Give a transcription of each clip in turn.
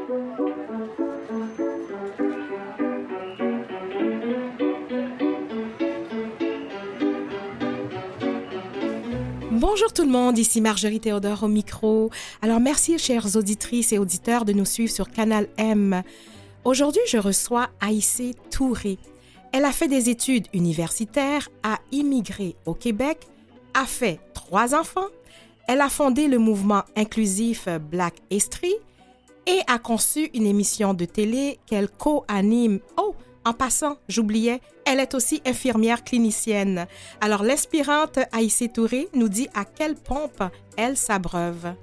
Bonjour tout le monde, ici Marjorie Théodore au micro. Alors merci chères auditrices et auditeurs de nous suivre sur Canal M. Aujourd'hui, je reçois Aïssé Touré. Elle a fait des études universitaires, a immigré au Québec, a fait 3 enfants, elle a fondé le mouvement inclusif Black History et a conçu une émission de télé qu'elle co-anime. Oh, en passant, j'oubliais, elle est aussi infirmière clinicienne. Alors, l'inspirante Aïssé Touré nous dit à quelle pompe elle s'abreuve.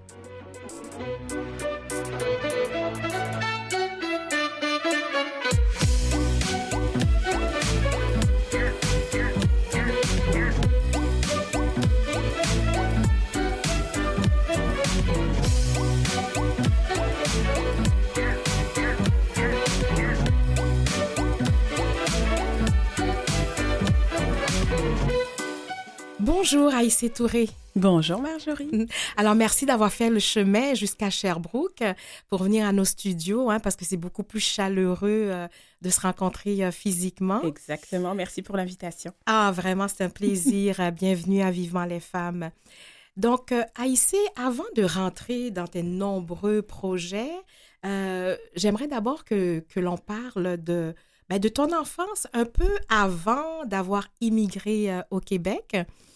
Bonjour Aïssé Touré. Bonjour Marjorie. Alors merci d'avoir fait le chemin jusqu'à Sherbrooke pour venir à nos studios, parce que c'est beaucoup plus chaleureux de se rencontrer physiquement. Exactement, merci pour l'invitation. Ah vraiment, c'est un plaisir. Bienvenue à Vivement les femmes. Donc Aïssé, avant de rentrer dans tes nombreux projets, j'aimerais d'abord que l'on parle de ton enfance un peu avant d'avoir immigré au Québec.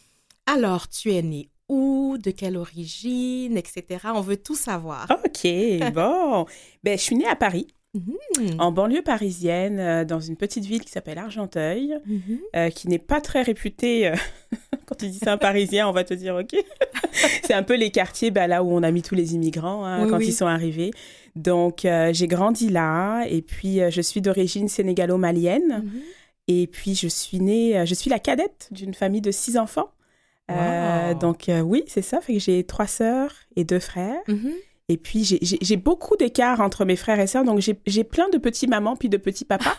Alors, tu es née où, de quelle origine, etc. On veut tout savoir. OK, bon. Je suis née à Paris, en banlieue parisienne, dans une petite ville qui s'appelle Argenteuil, qui n'est pas très réputée. Quand tu dis ça à un Parisien, on va te dire OK. C'est un peu les quartiers là où on a mis tous les immigrants quand ils sont arrivés. Donc, j'ai grandi là et puis je suis d'origine sénégalo-malienne. Et puis, je suis la cadette d'une famille de 6 enfants. Wow. Donc, oui, c'est ça. Fait que j'ai 3 sœurs et 2 frères. Et puis, j'ai beaucoup d'écart entre mes frères et sœurs. Donc, j'ai plein de petits mamans puis de petits papas.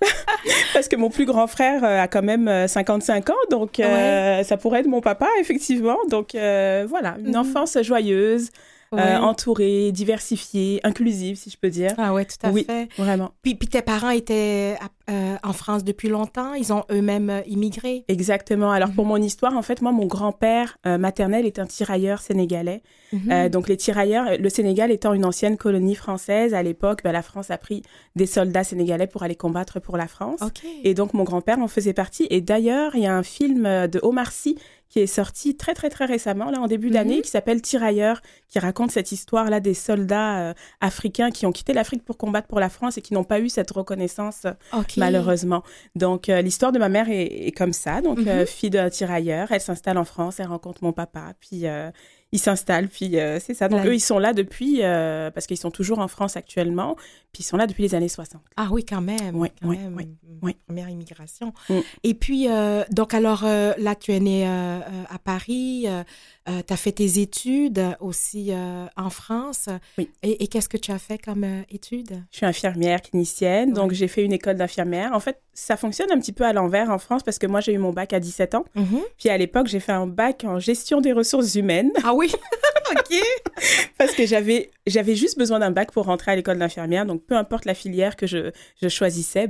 Parce que mon plus grand frère a quand même 55 ans. Donc, ça pourrait être mon papa, effectivement. Donc, voilà, une enfance joyeuse. Entourée, diversifiée, inclusive, si je peux dire. Ah ouais, tout à fait. Oui, vraiment. Puis tes parents étaient en France depuis longtemps? Ils ont eux-mêmes immigré? Exactement. Alors, pour mon histoire, en fait, moi, mon grand-père maternel est un tirailleur sénégalais. Donc, les tirailleurs, le Sénégal étant une ancienne colonie française, à l'époque, la France a pris des soldats sénégalais pour aller combattre pour la France. Okay. Et donc, mon grand-père en faisait partie. Et d'ailleurs, il y a un film de Omar Sy qui est sorti très, très, très récemment, là, en début d'année, qui s'appelle Tirailleurs, qui raconte cette histoire-là des soldats africains qui ont quitté l'Afrique pour combattre pour la France et qui n'ont pas eu cette reconnaissance, malheureusement. Donc, l'histoire de ma mère est comme ça. Donc, fille d'un tirailleur, elle s'installe en France, elle rencontre mon papa, puis ils s'installent, puis c'est ça. Donc, eux, ils sont là depuis, parce qu'ils sont toujours en France actuellement, puis ils sont là depuis les années 60. Ah oui, quand même. Oui. Première immigration. Et puis, donc alors, là, tu es née à Paris, tu as fait tes études aussi en France. Oui. Et qu'est-ce que tu as fait comme études? Je suis infirmière clinicienne, donc j'ai fait une école d'infirmière. En fait, ça fonctionne un petit peu à l'envers en France parce que moi, j'ai eu mon bac à 17 ans. Puis à l'époque, j'ai fait un bac en gestion des ressources humaines. Ah oui? OK. Parce que j'avais juste besoin d'un bac pour rentrer à l'école d'infirmière. Donc, peu importe la filière que je choisissais,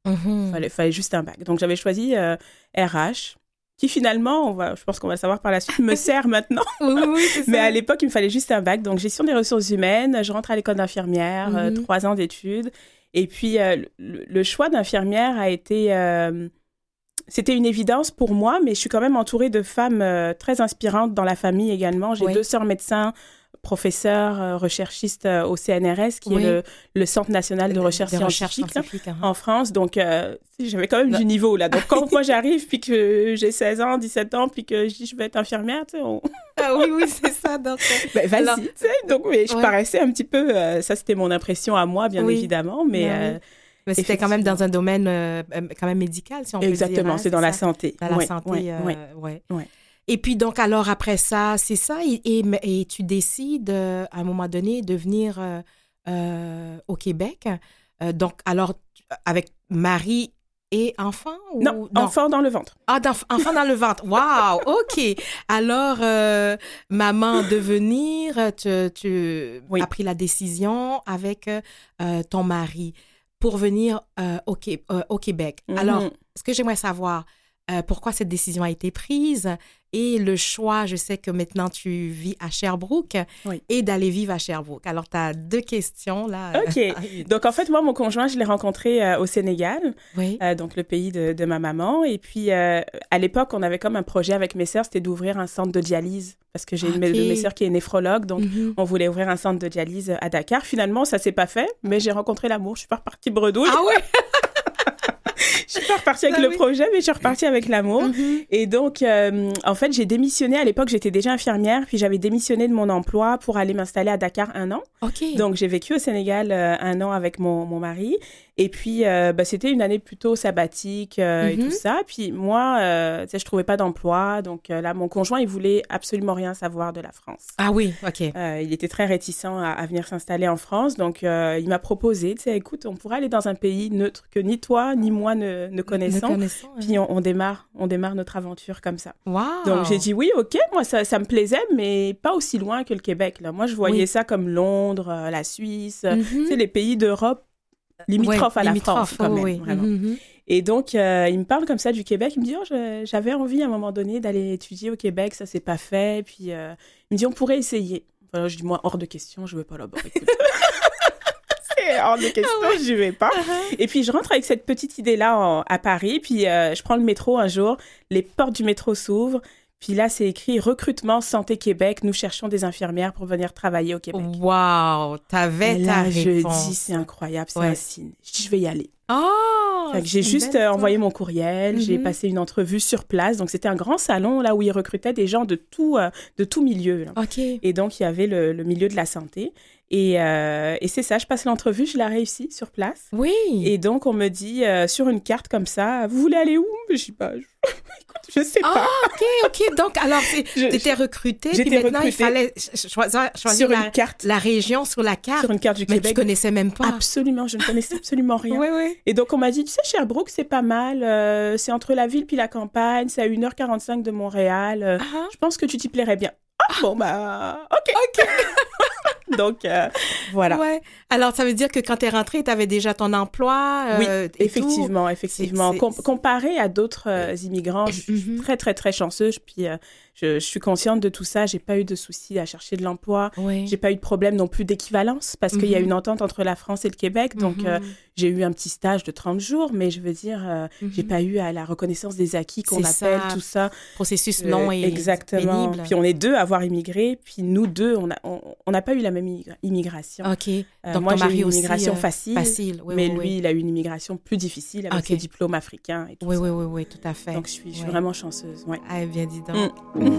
fallait juste un bac. Donc, j'avais choisi RH, qui finalement, je pense qu'on va le savoir par la suite, me sert maintenant. Oui, c'est ça. Mais à l'époque, il me fallait juste un bac. Donc, gestion des ressources humaines, je rentre à l'école d'infirmière, 3 ans d'études. Et puis, le choix d'infirmière a été... c'était une évidence pour moi, mais je suis quand même entourée de femmes très inspirantes dans la famille également. J'ai 2 sœurs médecins, professeurs, recherchistes au CNRS, qui est le Centre national de recherche scientifique en France. Donc, j'avais quand même du niveau, là. Donc, quand moi, j'arrive, puis que j'ai 16 ans, 17 ans, puis que je dis je vais être infirmière, tu sais, Ah oui, c'est ça. Donc, vas-y, tu sais. Donc, oui, je paraissais un petit peu... ça, c'était mon impression à moi, bien évidemment, mais... Mais c'était quand même dans un domaine quand même médical, si on peut dire. Exactement, c'est dans la santé. Dans la santé, Et puis, donc, alors, après ça, c'est ça, et tu décides, à un moment donné, de venir au Québec. Donc, alors, avec Marie et enfant ou... Non, enfant dans le ventre. Ah, enfant dans le ventre. Wow, OK. Alors, maman, devenir, tu Oui. as pris la décision avec ton mari pour venir au Québec. Alors, ce que j'aimerais savoir, pourquoi cette décision a été prise et le choix, je sais que maintenant tu vis à Sherbrooke et d'aller vivre à Sherbrooke. Alors, tu as 2 questions là. OK. Donc, en fait, moi, mon conjoint, je l'ai rencontré au Sénégal, donc le pays de ma maman. Et puis, à l'époque, on avait comme un projet avec mes sœurs, c'était d'ouvrir un centre de dialyse parce que j'ai une de mes sœurs qui est néphrologue. Donc, on voulait ouvrir un centre de dialyse à Dakar. Finalement, ça s'est pas fait, mais j'ai rencontré l'amour. Je suis pas repartie bredouille. Ah ouais? Je suis pas repartie avec le projet, mais je suis repartie avec l'amour. Et donc, en fait, j'ai démissionné. À l'époque, j'étais déjà infirmière, puis j'avais démissionné de mon emploi pour aller m'installer à Dakar 1 an. Donc, j'ai vécu au Sénégal 1 an avec mon mari. Et puis, c'était une année plutôt sabbatique et tout ça. Puis moi, je trouvais pas d'emploi. Donc là, mon conjoint, il voulait absolument rien savoir de la France. Ah oui, OK. Il était très réticent à venir s'installer en France. Donc, il m'a proposé, écoute, on pourrait aller dans un pays neutre que ni toi ni moi ne connaissons. Puis on démarre notre aventure comme ça. Wow. Donc, j'ai dit oui, OK. Moi, ça me plaisait, mais pas aussi loin que le Québec. Là. Moi, je voyais ça comme Londres, la Suisse, les pays d'Europe limitrophes à la France, quand même, vraiment. Et donc, il me parle comme ça du Québec. Il me dit, j'avais envie à un moment donné d'aller étudier au Québec, ça s'est pas fait. Puis, il me dit, on pourrait essayer. Enfin, je dis, moi, hors de question, je veux pas là-bas. Écoute. C'est hors de question, je vais pas. Et puis, je rentre avec cette petite idée-là à Paris. Puis, je prends le métro un jour. Les portes du métro s'ouvrent. Puis là, c'est écrit « Recrutement Santé Québec. Nous cherchons des infirmières pour venir travailler au Québec. » Wow! T'avais ta réponse. Je dis, c'est incroyable, c'est un signe. Je dis, je vais y aller. Oh! J'ai juste envoyé mon courriel, j'ai passé une entrevue sur place. Donc, c'était un grand salon là où ils recrutaient des gens de tout milieu. Là. OK. Et donc, il y avait le milieu de la santé. Et c'est ça, je passe l'entrevue, je l'ai réussi sur place. Oui. Et donc, on me dit sur une carte comme ça, vous voulez aller où? Je dis pas, écoute, je sais pas. Ah, OK. Donc, alors, tu étais recrutée, puis maintenant, il fallait choisir sur une carte. La région sur la carte. Sur une carte du Québec. Mais tu connaissais même pas. Absolument, je ne connaissais absolument rien. Oui. Et donc, on m'a dit, tu sais, Sherbrooke, c'est pas mal. C'est entre la ville puis la campagne. C'est à 1h45 de Montréal. Je pense que tu t'y plairais bien. Bon, bah, OK. Donc, voilà. Ouais. Alors, ça veut dire que quand tu es rentrée, tu avais déjà ton emploi. Oui, effectivement. Comparé à d'autres immigrants, je suis très, très, très chanceuse. Puis, je suis consciente de tout ça. J'ai pas eu de soucis à chercher de l'emploi. Oui. J'ai pas eu de problème non plus d'équivalence parce qu'il y a une entente entre la France et le Québec. Donc, j'ai eu un petit stage de 30 jours, mais je veux dire, j'ai pas eu à la reconnaissance des acquis qu'on appelle, tout ça. Processus long et exactement. pénible. Puis, on est 2 à avoir immigré. Puis, nous 2, on n'a pas eu la même immigration. OK. Donc, moi, j'ai eu une immigration facile. Oui, mais lui, il a eu une immigration plus difficile avec ses diplômes africains et tout ça. Oui, tout à fait. Donc, je suis vraiment chanceuse. Ouais. Ah, bien dis donc.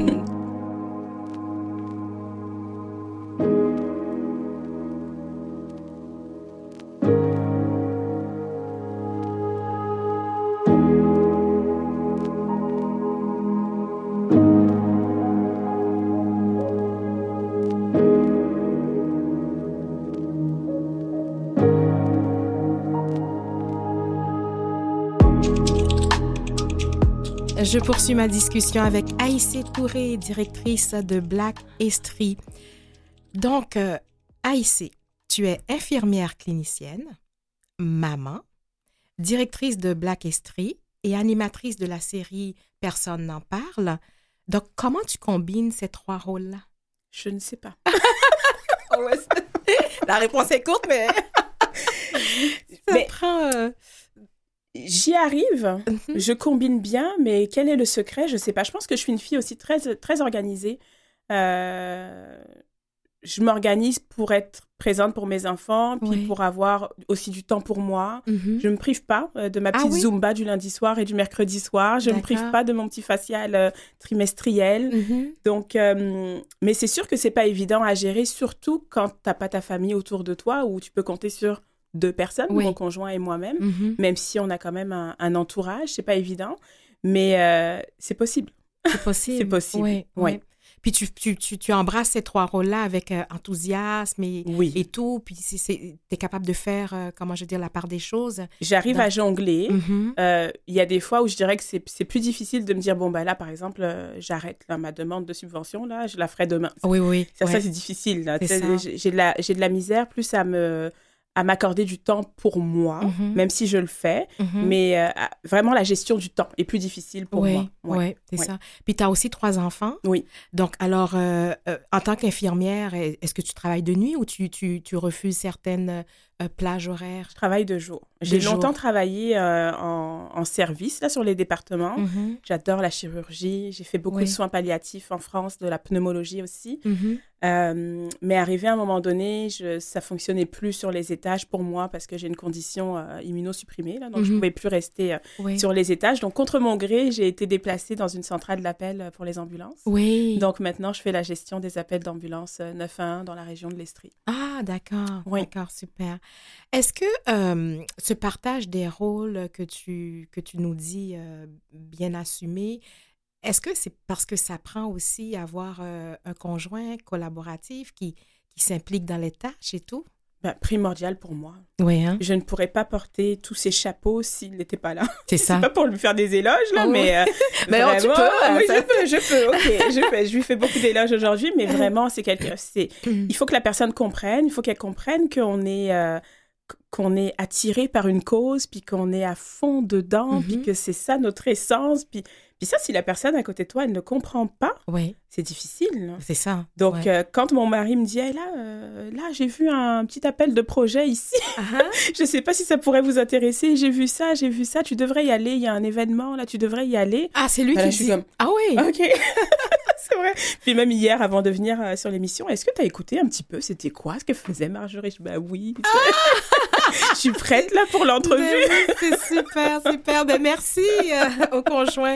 Je poursuis ma discussion avec Aïssé Touré, directrice de Black History. Donc, Aïssé, tu es infirmière clinicienne, maman, directrice de Black History et animatrice de la série Personne n'en parle. Donc, comment tu combines ces 3 rôles-là? Je ne sais pas. La réponse est courte, mais... ça prend... J'y arrive, je combine bien, mais quel est le secret? Je ne sais pas. Je pense que je suis une fille aussi très, très organisée. Je m'organise pour être présente pour mes enfants, puis pour avoir aussi du temps pour moi. Je ne me prive pas de ma petite Zumba du lundi soir et du mercredi soir. Je ne me prive pas de mon petit facial trimestriel. Donc, mais c'est sûr que ce n'est pas évident à gérer, surtout quand tu n'as pas ta famille autour de toi, où tu peux compter sur 2 personnes, mon conjoint et moi-même, même si on a quand même un entourage, c'est pas évident, mais c'est possible. C'est possible. C'est possible. Oui. Puis tu embrasses ces 3 rôles-là avec enthousiasme et tout. Puis tu es capable de faire, comment je veux dire, la part des choses. J'arrive à jongler. Il y a des fois où je dirais que c'est plus difficile de me dire, bon, ben là, par exemple, j'arrête là, ma demande de subvention, là, je la ferai demain. Oui. Ça, c'est difficile. Là. J'ai de la misère plus à m'accorder du temps pour moi, même si je le fais. Mais vraiment, la gestion du temps est plus difficile pour moi. Oui, c'est ça. Puis, tu as aussi 3 enfants. Oui. Donc, alors, en tant qu'infirmière, est-ce que tu travailles de nuit ou tu refuses certaines plages horaires? Je travaille de jour. J'ai longtemps travaillé en service là, sur les départements. J'adore la chirurgie. J'ai fait beaucoup de soins palliatifs en France, de la pneumologie aussi. Mais arrivé à un moment donné, ça fonctionnait plus sur les étages pour moi parce que j'ai une condition immunosupprimée. Là, donc, je ne pouvais plus rester sur les étages. Donc, contre mon gré, j'ai été déplacée dans une centrale d'appel pour les ambulances. Oui. Donc, maintenant, je fais la gestion des appels d'ambulance 911 dans la région de l'Estrie. Ah, d'accord. Oui. D'accord, super. Est-ce que ce partage des rôles que tu nous dis bien assumé, est-ce que c'est parce que ça prend aussi avoir un conjoint collaboratif qui s'implique dans les tâches et tout? Ben, primordial pour moi. Oui, hein? Je ne pourrais pas porter tous ces chapeaux s'il n'était pas là. C'est ça. C'est pas pour lui faire des éloges, là, mais mais vraiment, tu peux. Oui, je peux. OK, je lui fais beaucoup d'éloges aujourd'hui, mais vraiment, il faut que la personne comprenne, il faut qu'elle comprenne qu'on est attiré par une cause, puis qu'on est à fond dedans, puis que c'est ça notre essence, puis ça, si la personne à côté de toi, elle ne comprend pas, c'est difficile. C'est ça. Donc, quand mon mari me dit hey, « là, j'ai vu un petit appel de projet ici. Je ne sais pas si ça pourrait vous intéresser. J'ai vu ça. Tu devrais y aller. Il y a un événement, là, tu devrais y aller. » Ah, c'est lui qui dit. Ah oui? OK. C'est vrai. Puis même hier, avant de venir sur l'émission, est-ce que tu as écouté un petit peu? C'était quoi ce que faisait Marjorie? Oui. Je suis prête là pour l'entrevue. C'est super. Ben, merci au conjoint.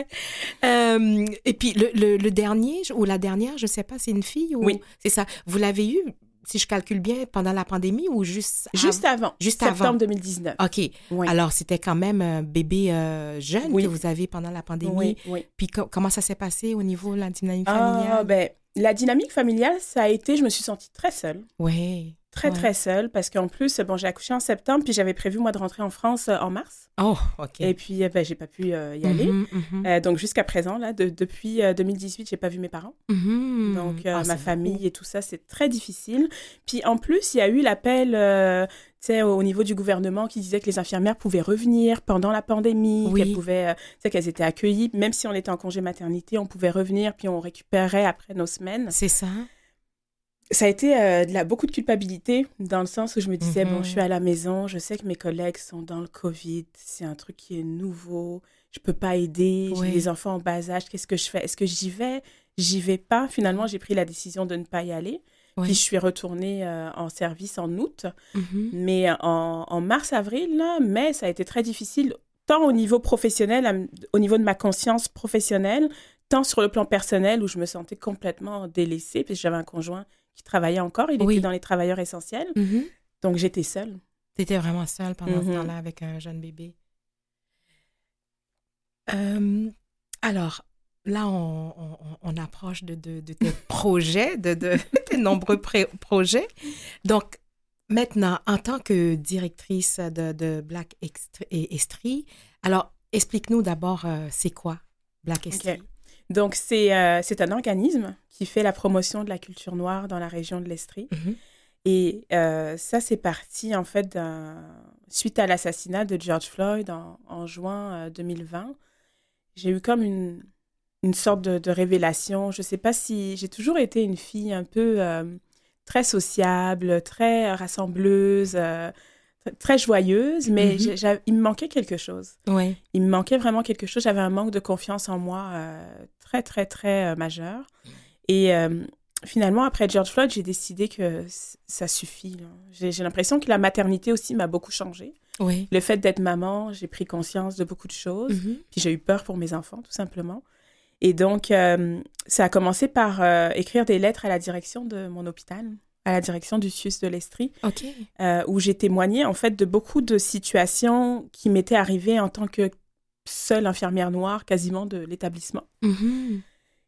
Et puis le dernier ou la dernière, je ne sais pas, c'est une fille ou... Oui. C'est ça. Vous l'avez eu, si je calcule bien, pendant la pandémie ou juste avant? Septembre 2019. OK. Oui. Alors, c'était quand même un bébé jeune que vous avez pendant la pandémie. Oui. Puis comment ça s'est passé au niveau de la dynamique familiale? Ben, la dynamique familiale, ça a été, je me suis sentie très seule. Oui. Très seule, parce qu'en plus, j'ai accouché en septembre, puis j'avais prévu, moi, de rentrer en France en mars. Oh, OK. Et puis, j'ai pas pu y aller. Donc, jusqu'à présent, là, depuis 2018, j'ai pas vu mes parents. Donc, ma famille et tout ça, c'est très difficile. Puis, en plus, il y a eu l'appel, au niveau du gouvernement qui disait que les infirmières pouvaient revenir pendant la pandémie, qu'elles étaient accueillies. Même si on était en congé maternité, on pouvait revenir, puis on récupérait après nos semaines. C'est ça. Ça a été beaucoup de culpabilité, dans le sens où je me disais, bon, je suis à la maison, je sais que mes collègues sont dans le COVID, c'est un truc qui est nouveau, je peux pas aider, j'ai des enfants en bas âge, qu'est-ce que je fais? Est-ce que j'y vais? J'y vais pas. Finalement, j'ai pris la décision de ne pas y aller. Puis je suis retournée en service en août. Mais en mars-avril, mai, ça a été très difficile, tant au niveau professionnel, au niveau de ma conscience professionnelle, tant sur le plan personnel, où je me sentais complètement délaissée, puis j'avais un conjoint qui travaillait encore, il était dans les travailleurs essentiels. Donc, j'étais seule. Tu étais vraiment seule pendant ce temps-là avec un jeune bébé. Alors, là, on approche de tes projets, de tes nombreux projets. Donc, maintenant, en tant que directrice de Black Estrie, alors, explique-nous d'abord, c'est quoi Black Estrie? Donc, c'est un organisme qui fait la promotion de la culture noire dans la région de l'Estrie. Et ça, c'est parti, en fait, suite à l'assassinat de George Floyd en juin 2020. J'ai eu comme une sorte de révélation. Je ne sais pas si... J'ai toujours été une fille un peu très sociable, très rassembleuse, très joyeuse, mais il me manquait quelque chose. Oui. Il me manquait vraiment quelque chose. J'avais un manque de confiance en moi très majeur. Et finalement, après George Floyd, j'ai décidé que ça suffit. Là. J'ai l'impression que la maternité aussi m'a beaucoup changée. Oui. Le fait d'être maman, j'ai pris conscience de beaucoup de choses. Puis j'ai eu peur pour mes enfants, tout simplement. Et donc, ça a commencé par écrire des lettres à la direction de mon hôpital, à la direction du CIUS de l'Estrie, où j'ai témoigné, en fait, de beaucoup de situations qui m'étaient arrivées en tant que seule infirmière noire, quasiment de l'établissement.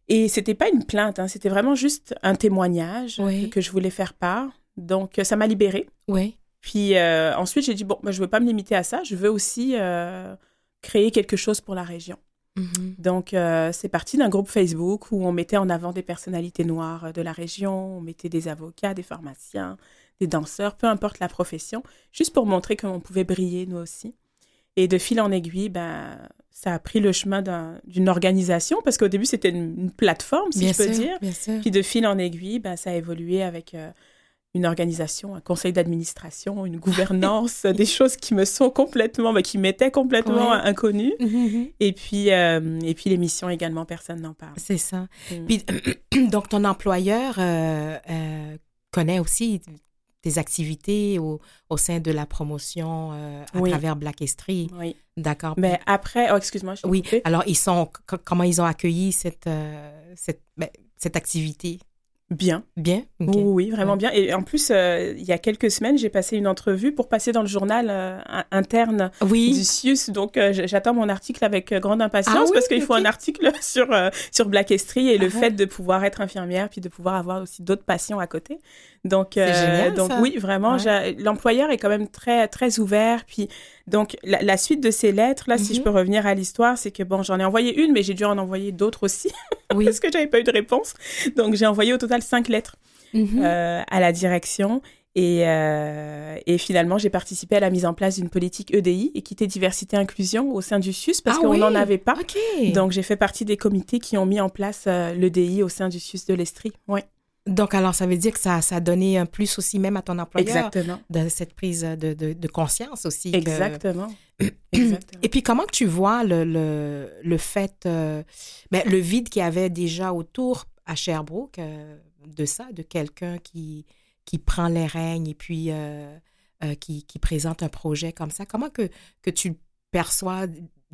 Et c'était pas une plainte, hein, c'était vraiment juste un témoignage Oui. que je voulais faire part. Donc, ça m'a libérée. Oui. Puis ensuite, j'ai dit, bon, je veux pas me limiter à ça, je veux aussi créer quelque chose pour la région. Mhm. Donc, c'est parti d'un groupe Facebook où on mettait en avant des personnalités noires de la région, on mettait des avocats, des pharmaciens, des danseurs, peu importe la profession, juste pour montrer qu'on pouvait briller, nous aussi. Et de fil en aiguille, ça a pris le chemin d'une organisation, parce qu'au début, c'était une plateforme, si Bien je peux sûr, dire. bien sûr. Puis de fil en aiguille, ça a évolué avec une organisation, un conseil d'administration, une gouvernance, des choses qui me sont complètement, qui m'étaient complètement Ouais. inconnues. Mhm. Et puis l'émission également, personne n'en parle. C'est ça. Mm. Puis, donc, ton employeur connaît aussi tes activités au sein de la promotion à Oui. travers Black History. Oui. D'accord. Mais après, excuse-moi, je t'ai Oui. coupé. Alors, comment ils ont accueilli cette activité? Bien. Bien? OK. Oui, vraiment bien. Et en plus, il y a quelques semaines, j'ai passé une entrevue pour passer dans le journal interne du Oui. CIUS. Donc, j'attends mon article avec grande impatience Ah oui, parce qu'il faut ok. un article sur Black History et le Ah. fait de pouvoir être infirmière puis de pouvoir avoir aussi d'autres passions à côté. Donc, C'est génial, donc ça. oui, vraiment, Ouais. l'employeur est quand même très, très ouvert. Puis, donc, la suite de ces lettres, là, si je peux revenir à l'histoire, c'est que, bon, j'en ai envoyé une, mais j'ai dû en envoyer d'autres aussi Oui. parce que j'avais pas eu de réponse. Donc, j'ai envoyé au total 5 lettres. Mhm. À la direction et finalement j'ai participé à la mise en place d'une politique EDI, équité, diversité, inclusion au sein du CIUS parce qu'on oui. n'en avait pas. OK. Donc j'ai fait partie des comités qui ont mis en place l'EDI au sein du CIUS de l'Estrie. Oui. Donc, alors, ça veut dire que ça a donné un plus aussi même à ton employeur. Exactement. De cette prise de conscience aussi. que- Exactement. Exactement. Et puis, comment que tu vois le fait, le vide qu'il y avait déjà autour à Sherbrooke de ça, de quelqu'un qui prend les rênes et puis qui présente un projet comme ça? Comment que tu perçois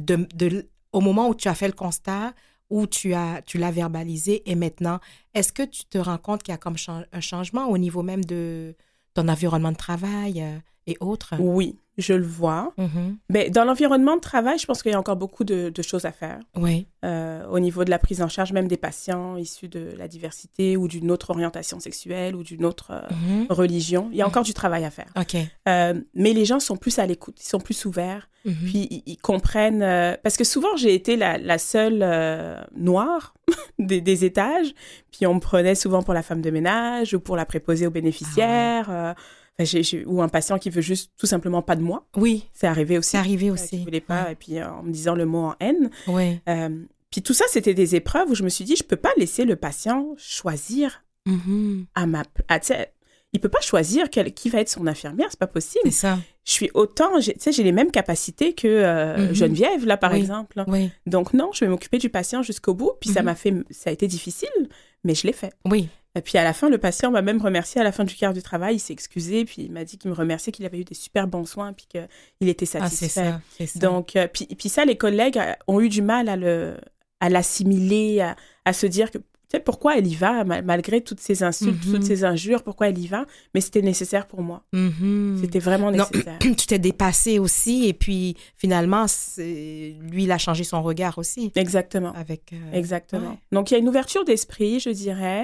au moment où tu as fait le constat, où tu l'as verbalisé et maintenant, est-ce que tu te rends compte qu'il y a comme un changement au niveau même de ton environnement de travail et autres? Oui, je le vois. Mhm. Mais dans l'environnement de travail, je pense qu'il y a encore beaucoup de choses à faire. Oui. Au niveau de la prise en charge même des patients issus de la diversité ou d'une autre orientation sexuelle ou d'une autre Mhm. religion. Il y a encore du travail à faire. OK. Mais les gens sont plus à l'écoute, ils sont plus ouverts, Mhm. puis ils comprennent... parce que souvent, j'ai été la seule noire des étages, puis on me prenait souvent pour la femme de ménage ou pour la préposée aux bénéficiaires, ou un patient qui veut juste tout simplement pas de moi. Oui, C'est arrivé aussi. c'est arrivé Qui aussi. voulait pas, Ouais. et puis en me disant le mot en haine. Oui. Puis tout ça, c'était des épreuves où je me suis dit, je peux pas laisser le patient choisir Mhm. tu sais, il peut pas choisir qui va être son infirmière, c'est pas possible. C'est ça. Je suis autant, tu sais, j'ai les mêmes capacités que Mhm. Geneviève, là, par Oui. exemple. Oui. Donc non, je vais m'occuper du patient jusqu'au bout. Puis ça a été difficile, mais je l'ai fait. Oui. Et puis à la fin, le patient m'a même remercié à la fin du quart du travail. Il s'est excusé, puis il m'a dit qu'il me remerciait, qu'il avait eu des super bons soins, puis qu'il était Ah, c'est satisfait. ça. C'est ça. Donc, puis ça, les collègues ont eu du mal à l'assimiler, à se dire que, tu sais, pourquoi elle y va, malgré toutes ces insultes, toutes ces injures, pourquoi elle y va? Mais c'était nécessaire pour moi. Mhm. C'était vraiment Non, nécessaire. tu t'es dépassé aussi et puis finalement, lui, il a changé son regard aussi. Exactement. Avec, Exactement. ouais. Donc, il y a une ouverture d'esprit, je dirais,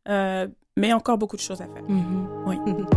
mais encore beaucoup de choses à faire. Mhm. Oui.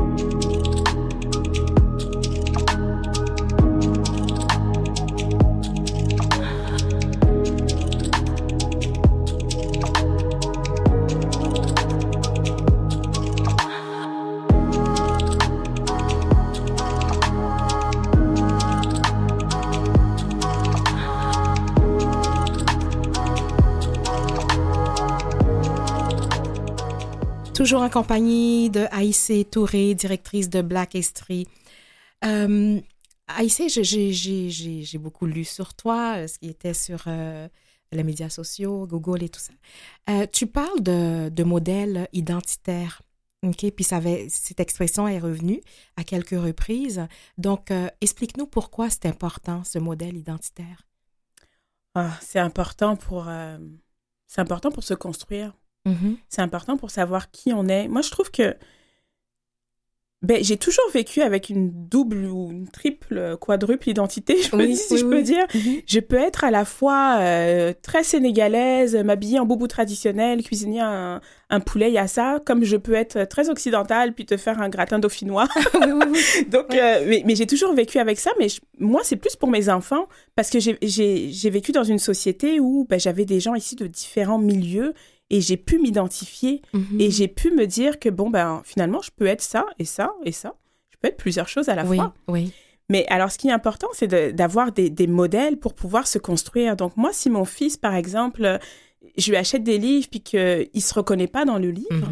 Toujours en compagnie de Aïssé Touré, directrice de Black History. Aïssé, j'ai beaucoup lu sur toi, ce qui était sur les médias sociaux, Google et tout ça. Tu parles de modèle identitaire. OK? Puis cette expression est revenue à quelques reprises. Donc, explique-nous pourquoi c'est important, ce modèle identitaire. Ah, c'est important pour se construire. Mm-hmm. C'est important pour savoir qui on est. Moi, je trouve que j'ai toujours vécu avec une double ou une triple, quadruple identité, si je peux dire. Mm-hmm. Je peux être à la fois très sénégalaise, m'habiller en boubou traditionnel, cuisiner un poulet yassa, comme je peux être très occidentale, puis te faire un gratin dauphinois. Donc, mais j'ai toujours vécu avec ça, mais moi, c'est plus pour mes enfants, parce que j'ai vécu dans une société où j'avais des gens ici de différents milieux, et j'ai pu m'identifier et j'ai pu me dire que, finalement, je peux être ça et ça et ça. Je peux être plusieurs choses à la fois. Oui. Mais alors, ce qui est important, c'est d'avoir des modèles pour pouvoir se construire. Donc, moi, si mon fils, par exemple, je lui achète des livres puis qu'il ne se reconnaît pas dans le livre,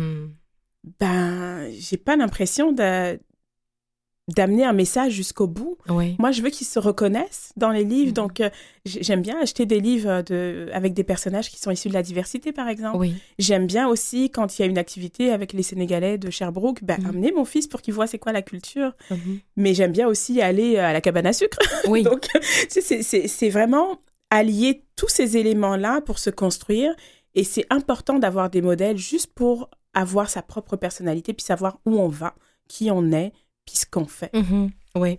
j'ai pas l'impression d'amener un message jusqu'au bout. Oui. Moi, je veux qu'ils se reconnaissent dans les livres. Donc, j'aime bien acheter des livres avec des personnages qui sont issus de la diversité, par exemple. Oui. J'aime bien aussi, quand il y a une activité avec les Sénégalais de Sherbrooke, amener mon fils pour qu'il voit c'est quoi la culture. Mais j'aime bien aussi aller à la cabane à sucre. Oui. Donc, c'est vraiment allier tous ces éléments-là pour se construire. Et c'est important d'avoir des modèles juste pour avoir sa propre personnalité puis savoir où on va, qui on est, puis ce qu'on fait. Oui,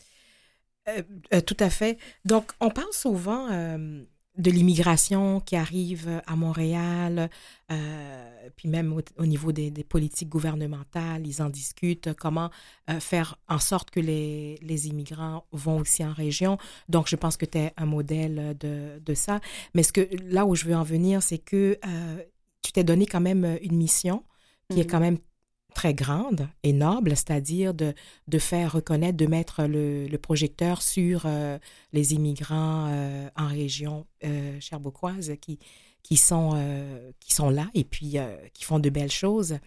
tout à fait. Donc, on parle souvent de l'immigration qui arrive à Montréal, puis même au niveau des politiques gouvernementales, ils en discutent, comment faire en sorte que les immigrants vont aussi en région. Donc, je pense que tu es un modèle de ça. Mais là où je veux en venir, c'est que tu t'es donné quand même une mission qui est quand même très grande et noble, c'est-à-dire de faire reconnaître, de mettre le projecteur sur les immigrants en région sherbrookoise qui sont là et puis qui font de belles choses.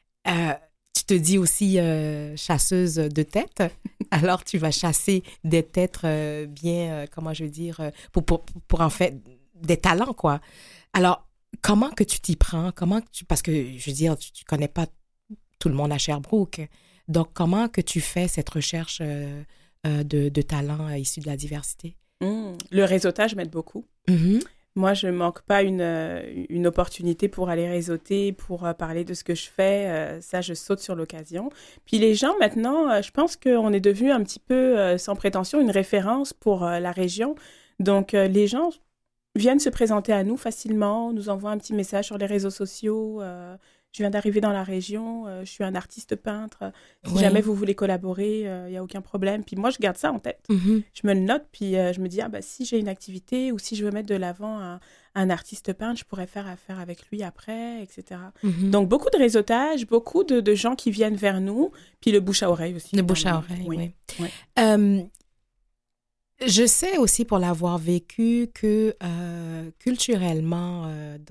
Tu te dis aussi chasseuse de têtes, alors tu vas chasser des têtes bien, comment je veux dire, pour en fait des talents, quoi. Alors, comment que tu t'y prends? Parce que, je veux dire, tu connais pas tout le monde à Sherbrooke. Donc, comment que tu fais cette recherche de talents issus de la diversité? Le réseautage m'aide beaucoup. Moi, je ne manque pas une opportunité pour aller réseauter, pour parler de ce que je fais. Ça, je saute sur l'occasion. Puis les gens, maintenant, je pense qu'on est devenu un petit peu, sans prétention, une référence pour la région. Donc, les gens viennent se présenter à nous facilement, nous envoient un petit message sur les réseaux sociaux. Je viens d'arriver dans la région, je suis un artiste peintre. Si jamais vous voulez collaborer, il n'y a aucun problème. Puis moi, je garde ça en tête. Je me le note, puis je me dis, si j'ai une activité ou si je veux mettre de l'avant un artiste peintre, je pourrais faire affaire avec lui après, etc. Donc, beaucoup de réseautage, beaucoup de gens qui viennent vers nous, puis le bouche à oreille aussi. Le bouche à oreille, oui. Je sais aussi, pour l'avoir vécu, que culturellement,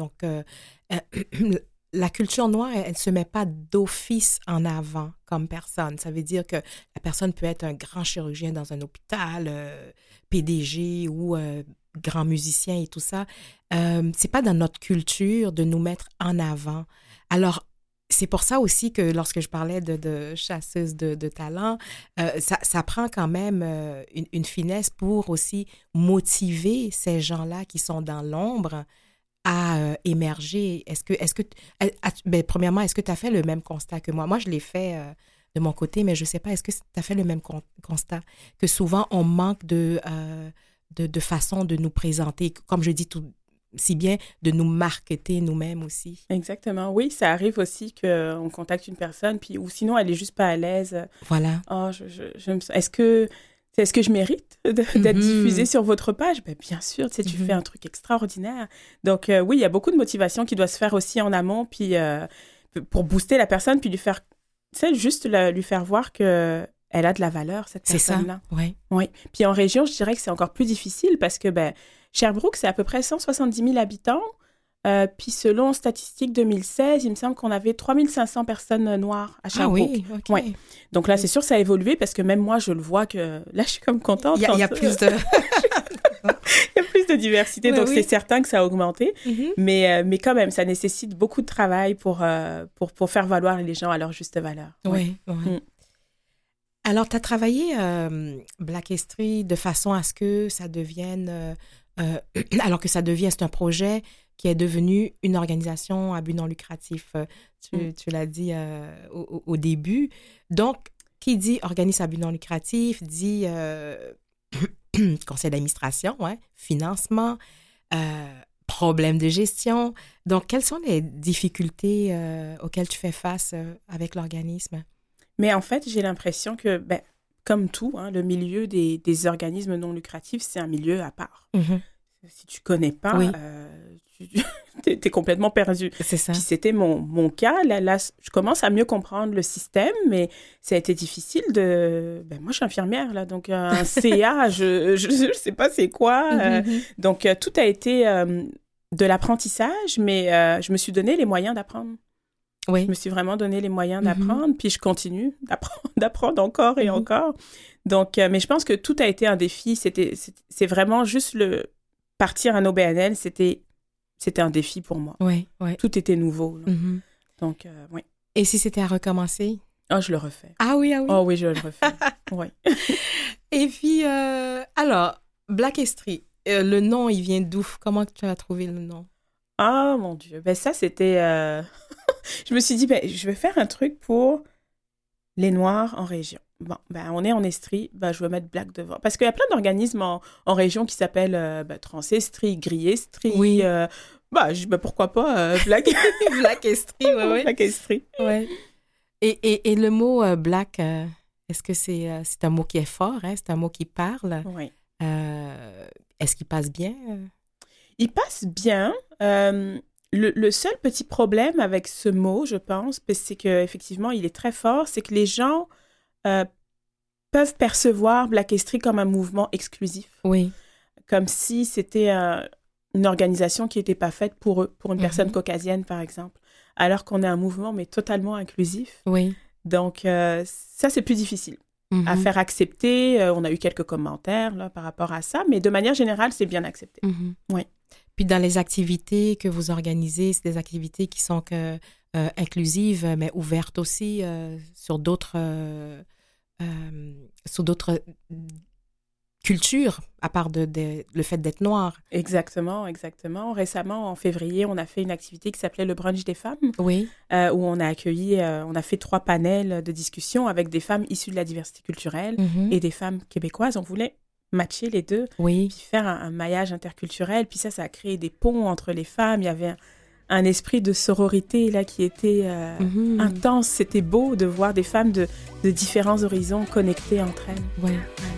la culture noire, elle ne se met pas d'office en avant comme personne. Ça veut dire que la personne peut être un grand chirurgien dans un hôpital, PDG ou grand musicien et tout ça. C'est pas dans notre culture de nous mettre en avant. Alors, c'est pour ça aussi que lorsque je parlais de chasseuse de talent, ça prend quand même une finesse pour aussi motiver ces gens-là qui sont dans l'ombre à émerger. Premièrement, est-ce que tu as fait le même constat que moi? Moi, je l'ai fait de mon côté, mais je ne sais pas, est-ce que tu as fait le même constat? Que souvent, on manque de façon de nous présenter, comme je dis si bien, de nous marketer nous-mêmes aussi. Exactement. Oui, ça arrive aussi qu'on contacte une personne, ou sinon, elle n'est juste pas à l'aise. Voilà. Oh, est-ce que je mérite d'être diffusée sur votre page? Bien sûr, tu fais un truc extraordinaire. Donc, oui, il y a beaucoup de motivation qui doit se faire aussi en amont, puis pour booster la personne, puis lui faire, lui faire voir qu'elle a de la valeur, cette personne-là. C'est ça, oui. Puis en région, je dirais que c'est encore plus difficile parce que Sherbrooke, c'est à peu près 170 000 habitants. Puis selon statistiques 2016, il me semble qu'on avait 3500 personnes noires à Sherbrooke. Ah oui, OK. Ouais. Donc là, c'est sûr, ça a évolué parce que même moi, je le vois que là, je suis comme contente. Il y a plus de... Il y a plus de diversité, donc c'est certain que ça a augmenté. Mais quand même, ça nécessite beaucoup de travail pour faire valoir les gens à leur juste valeur. Oui. Alors, tu as travaillé Black History de façon à ce que ça devienne... c'est un projet qui est devenu une organisation à but non lucratif. Tu l'as dit au début. Donc, qui dit organisme à but non lucratif, dit conseil d'administration, financement, problème de gestion. Donc, quelles sont les difficultés auxquelles tu fais face avec l'organisme? Mais en fait, j'ai l'impression que, comme tout, le milieu des organismes non lucratifs, c'est un milieu à part. Mm-hmm. Si tu connais pas, t'es complètement perdu. C'est ça. Puis c'était mon cas. Là, je commence à mieux comprendre le système, mais ça a été difficile de... moi, je suis infirmière, là, donc un CA, je sais pas c'est quoi. Donc, tout a été de l'apprentissage, mais je me suis donné les moyens d'apprendre. Oui. Je me suis vraiment donné les moyens d'apprendre, puis je continue d'apprendre encore et encore. Donc, mais je pense que tout a été un défi. C'est vraiment juste partir à OBNL, c'était un défi pour moi. Oui. Tout était nouveau. Donc, oui. Et si c'était à recommencer? Ah, je le refais. Ah oui. Oh oui, je le refais. Oui. Et puis, alors, Black Estrie, le nom, il vient d'où? Comment tu as trouvé le nom? Ah, mon Dieu. Ça, c'était... je me suis dit, je vais faire un truc pour les Noirs en région. Bon, on est en Estrie, je vais mettre Black devant. Parce qu'il y a plein d'organismes en région qui s'appellent Transestrie, Gris-Estrie. Oui. Pourquoi pas Black... Black Estrie, oui. Black Estrie. Ouais. Et le mot Black, est-ce que c'est un mot qui est fort, hein? C'est un mot qui parle? Oui. Est-ce qu'il passe bien? Il passe bien. Le seul petit problème avec ce mot, je pense, c'est qu'effectivement, il est très fort, c'est que les gens peuvent percevoir Black Estrie comme un mouvement exclusif. Oui. Comme si c'était une organisation qui n'était pas faite pour eux, pour une personne caucasienne, par exemple. Alors qu'on est un mouvement, mais totalement inclusif. Oui. Donc, ça, c'est plus difficile à faire accepter. On a eu quelques commentaires là, par rapport à ça, mais de manière générale, c'est bien accepté. Oui. Puis dans les activités que vous organisez, c'est des activités qui sont inclusives, mais ouvertes aussi sur d'autres cultures, à part le fait d'être noir. Exactement. Récemment, en février, on a fait une activité qui s'appelait le brunch des femmes, oui. Où on a accueilli, on a fait 3 panels de discussion avec des femmes issues de la diversité culturelle et des femmes québécoises. On voulait matcher les deux, puis faire un maillage interculturel. Puis ça a créé des ponts entre les femmes. Il y avait un esprit de sororité là qui était intense. C'était beau de voir des femmes de différents horizons connectées entre elles. Oui.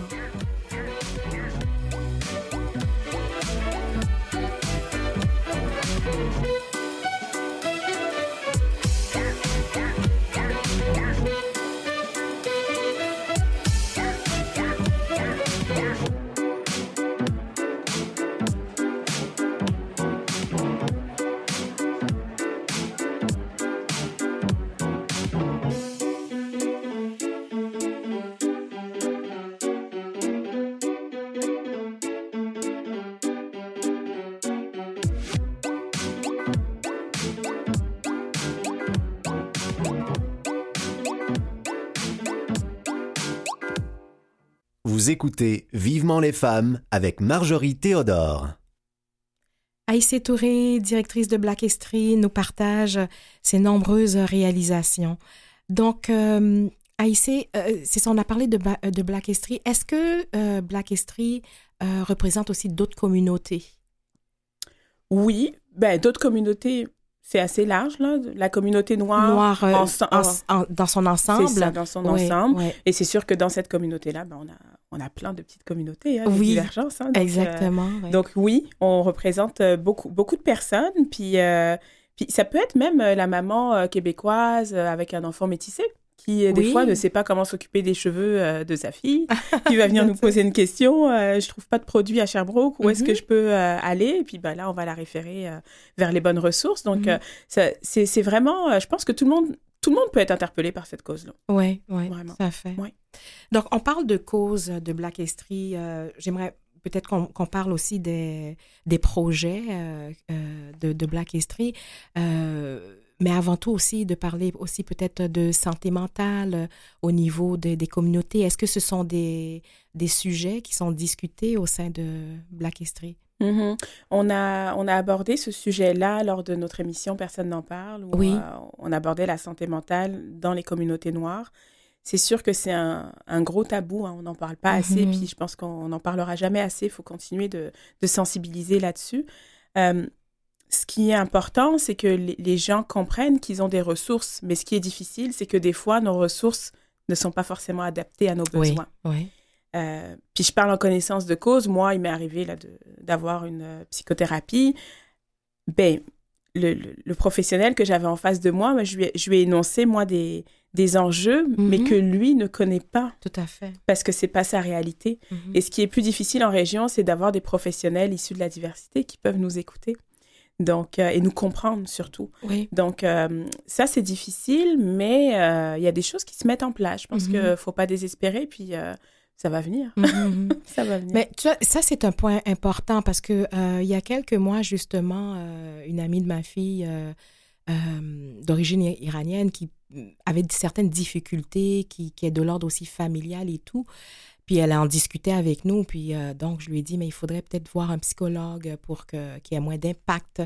Vous écoutez Vivement les femmes avec Marjorie Théodore. Aïssé Touré, directrice de Black Estrie, nous partage ses nombreuses réalisations. Donc, Aïssé, c'est ça, on a parlé de Black Estrie. Est-ce que Black Estrie représente aussi d'autres communautés? Oui, d'autres communautés, c'est assez large, là. La communauté noire dans son ensemble. C'est ça, dans son ensemble. Ouais. Et c'est sûr que dans cette communauté-là, on a plein de petites communautés, de divergences. Donc, exactement. Donc oui, on représente beaucoup de personnes. Puis ça peut être même la maman québécoise avec un enfant métissé qui, des fois, ne sait pas comment s'occuper des cheveux de sa fille, qui va venir nous poser une question. Je trouve pas de produit à Sherbrooke, où est-ce que je peux aller? Et puis là, on va la référer vers les bonnes ressources. Donc, c'est vraiment... je pense que tout le monde peut être interpellé par cette cause-là. Oui, tout à fait. Ouais. Donc, on parle de cause de Black Estrie. J'aimerais peut-être qu'on parle aussi des projets de Black Estrie. Mais avant tout aussi, de parler aussi peut-être de santé mentale au niveau des communautés. Est-ce que ce sont des sujets qui sont discutés au sein de Black Estrie? On a abordé ce sujet-là lors de notre émission « Personne n'en parle » où on abordait la santé mentale dans les communautés noires. c'est sûr que c'est un gros tabou, hein, on n'en parle pas assez, puis je pense qu'on n'en parlera jamais assez, il faut continuer de sensibiliser là-dessus. Ce qui est important, c'est que les gens comprennent qu'ils ont des ressources, mais ce qui est difficile, c'est que des fois, nos ressources ne sont pas forcément adaptées à nos besoins. Oui. Puis je parle en connaissance de cause. Moi, il m'est arrivé là, d'avoir une psychothérapie. Ben, le professionnel que j'avais en face de moi, ben, je lui ai énoncé, moi, des enjeux, mais que lui ne connaît pas. Tout à fait. Parce que c'est pas sa réalité. Et ce qui est plus difficile en région, c'est d'avoir des professionnels issus de la diversité qui peuvent nous écouter. Donc, et nous comprendre surtout. Oui. Donc, ça, c'est difficile, mais il y a des choses qui se mettent en place. Je pense qu'il ne faut pas désespérer, puis ça va venir. Ça va venir. Mais tu vois, ça, c'est un point important parce que il y a quelques mois, justement, une amie de ma fille d'origine iranienne qui avait certaines difficultés, qui est de l'ordre aussi familial et tout. Puis elle en discutait avec nous, puis donc je lui ai dit, mais il faudrait peut-être voir un psychologue pour qu'il y ait moins d'impact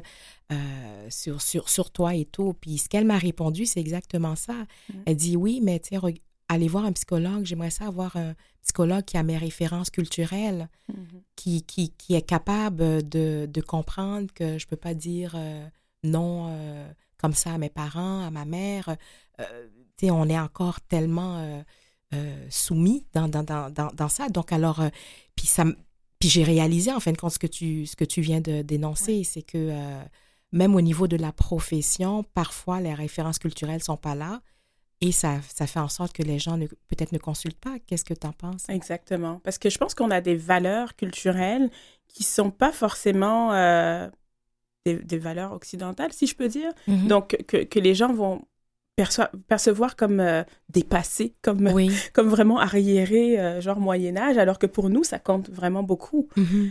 sur toi et tout. Puis ce qu'elle m'a répondu, c'est exactement ça. Elle dit, oui, mais tu sais, aller voir un psychologue, j'aimerais ça avoir un psychologue qui a mes références culturelles, qui est capable de comprendre que je ne peux pas dire non comme ça à mes parents, à ma mère. Tu sais, on est encore tellement... soumis dans ça. Donc, alors, puis j'ai réalisé, en fin de compte, ce que tu viens de dénoncer, c'est que même au niveau de la profession, parfois, les références culturelles ne sont pas là et ça fait en sorte que les gens peut-être ne consultent pas. Qu'est-ce que tu en penses? Exactement. Parce que je pense qu'on a des valeurs culturelles qui ne sont pas forcément des valeurs occidentales, si je peux dire. Donc, que les gens vont percevoir comme dépassé, comme vraiment arriéré, genre Moyen-Âge, alors que pour nous, ça compte vraiment beaucoup.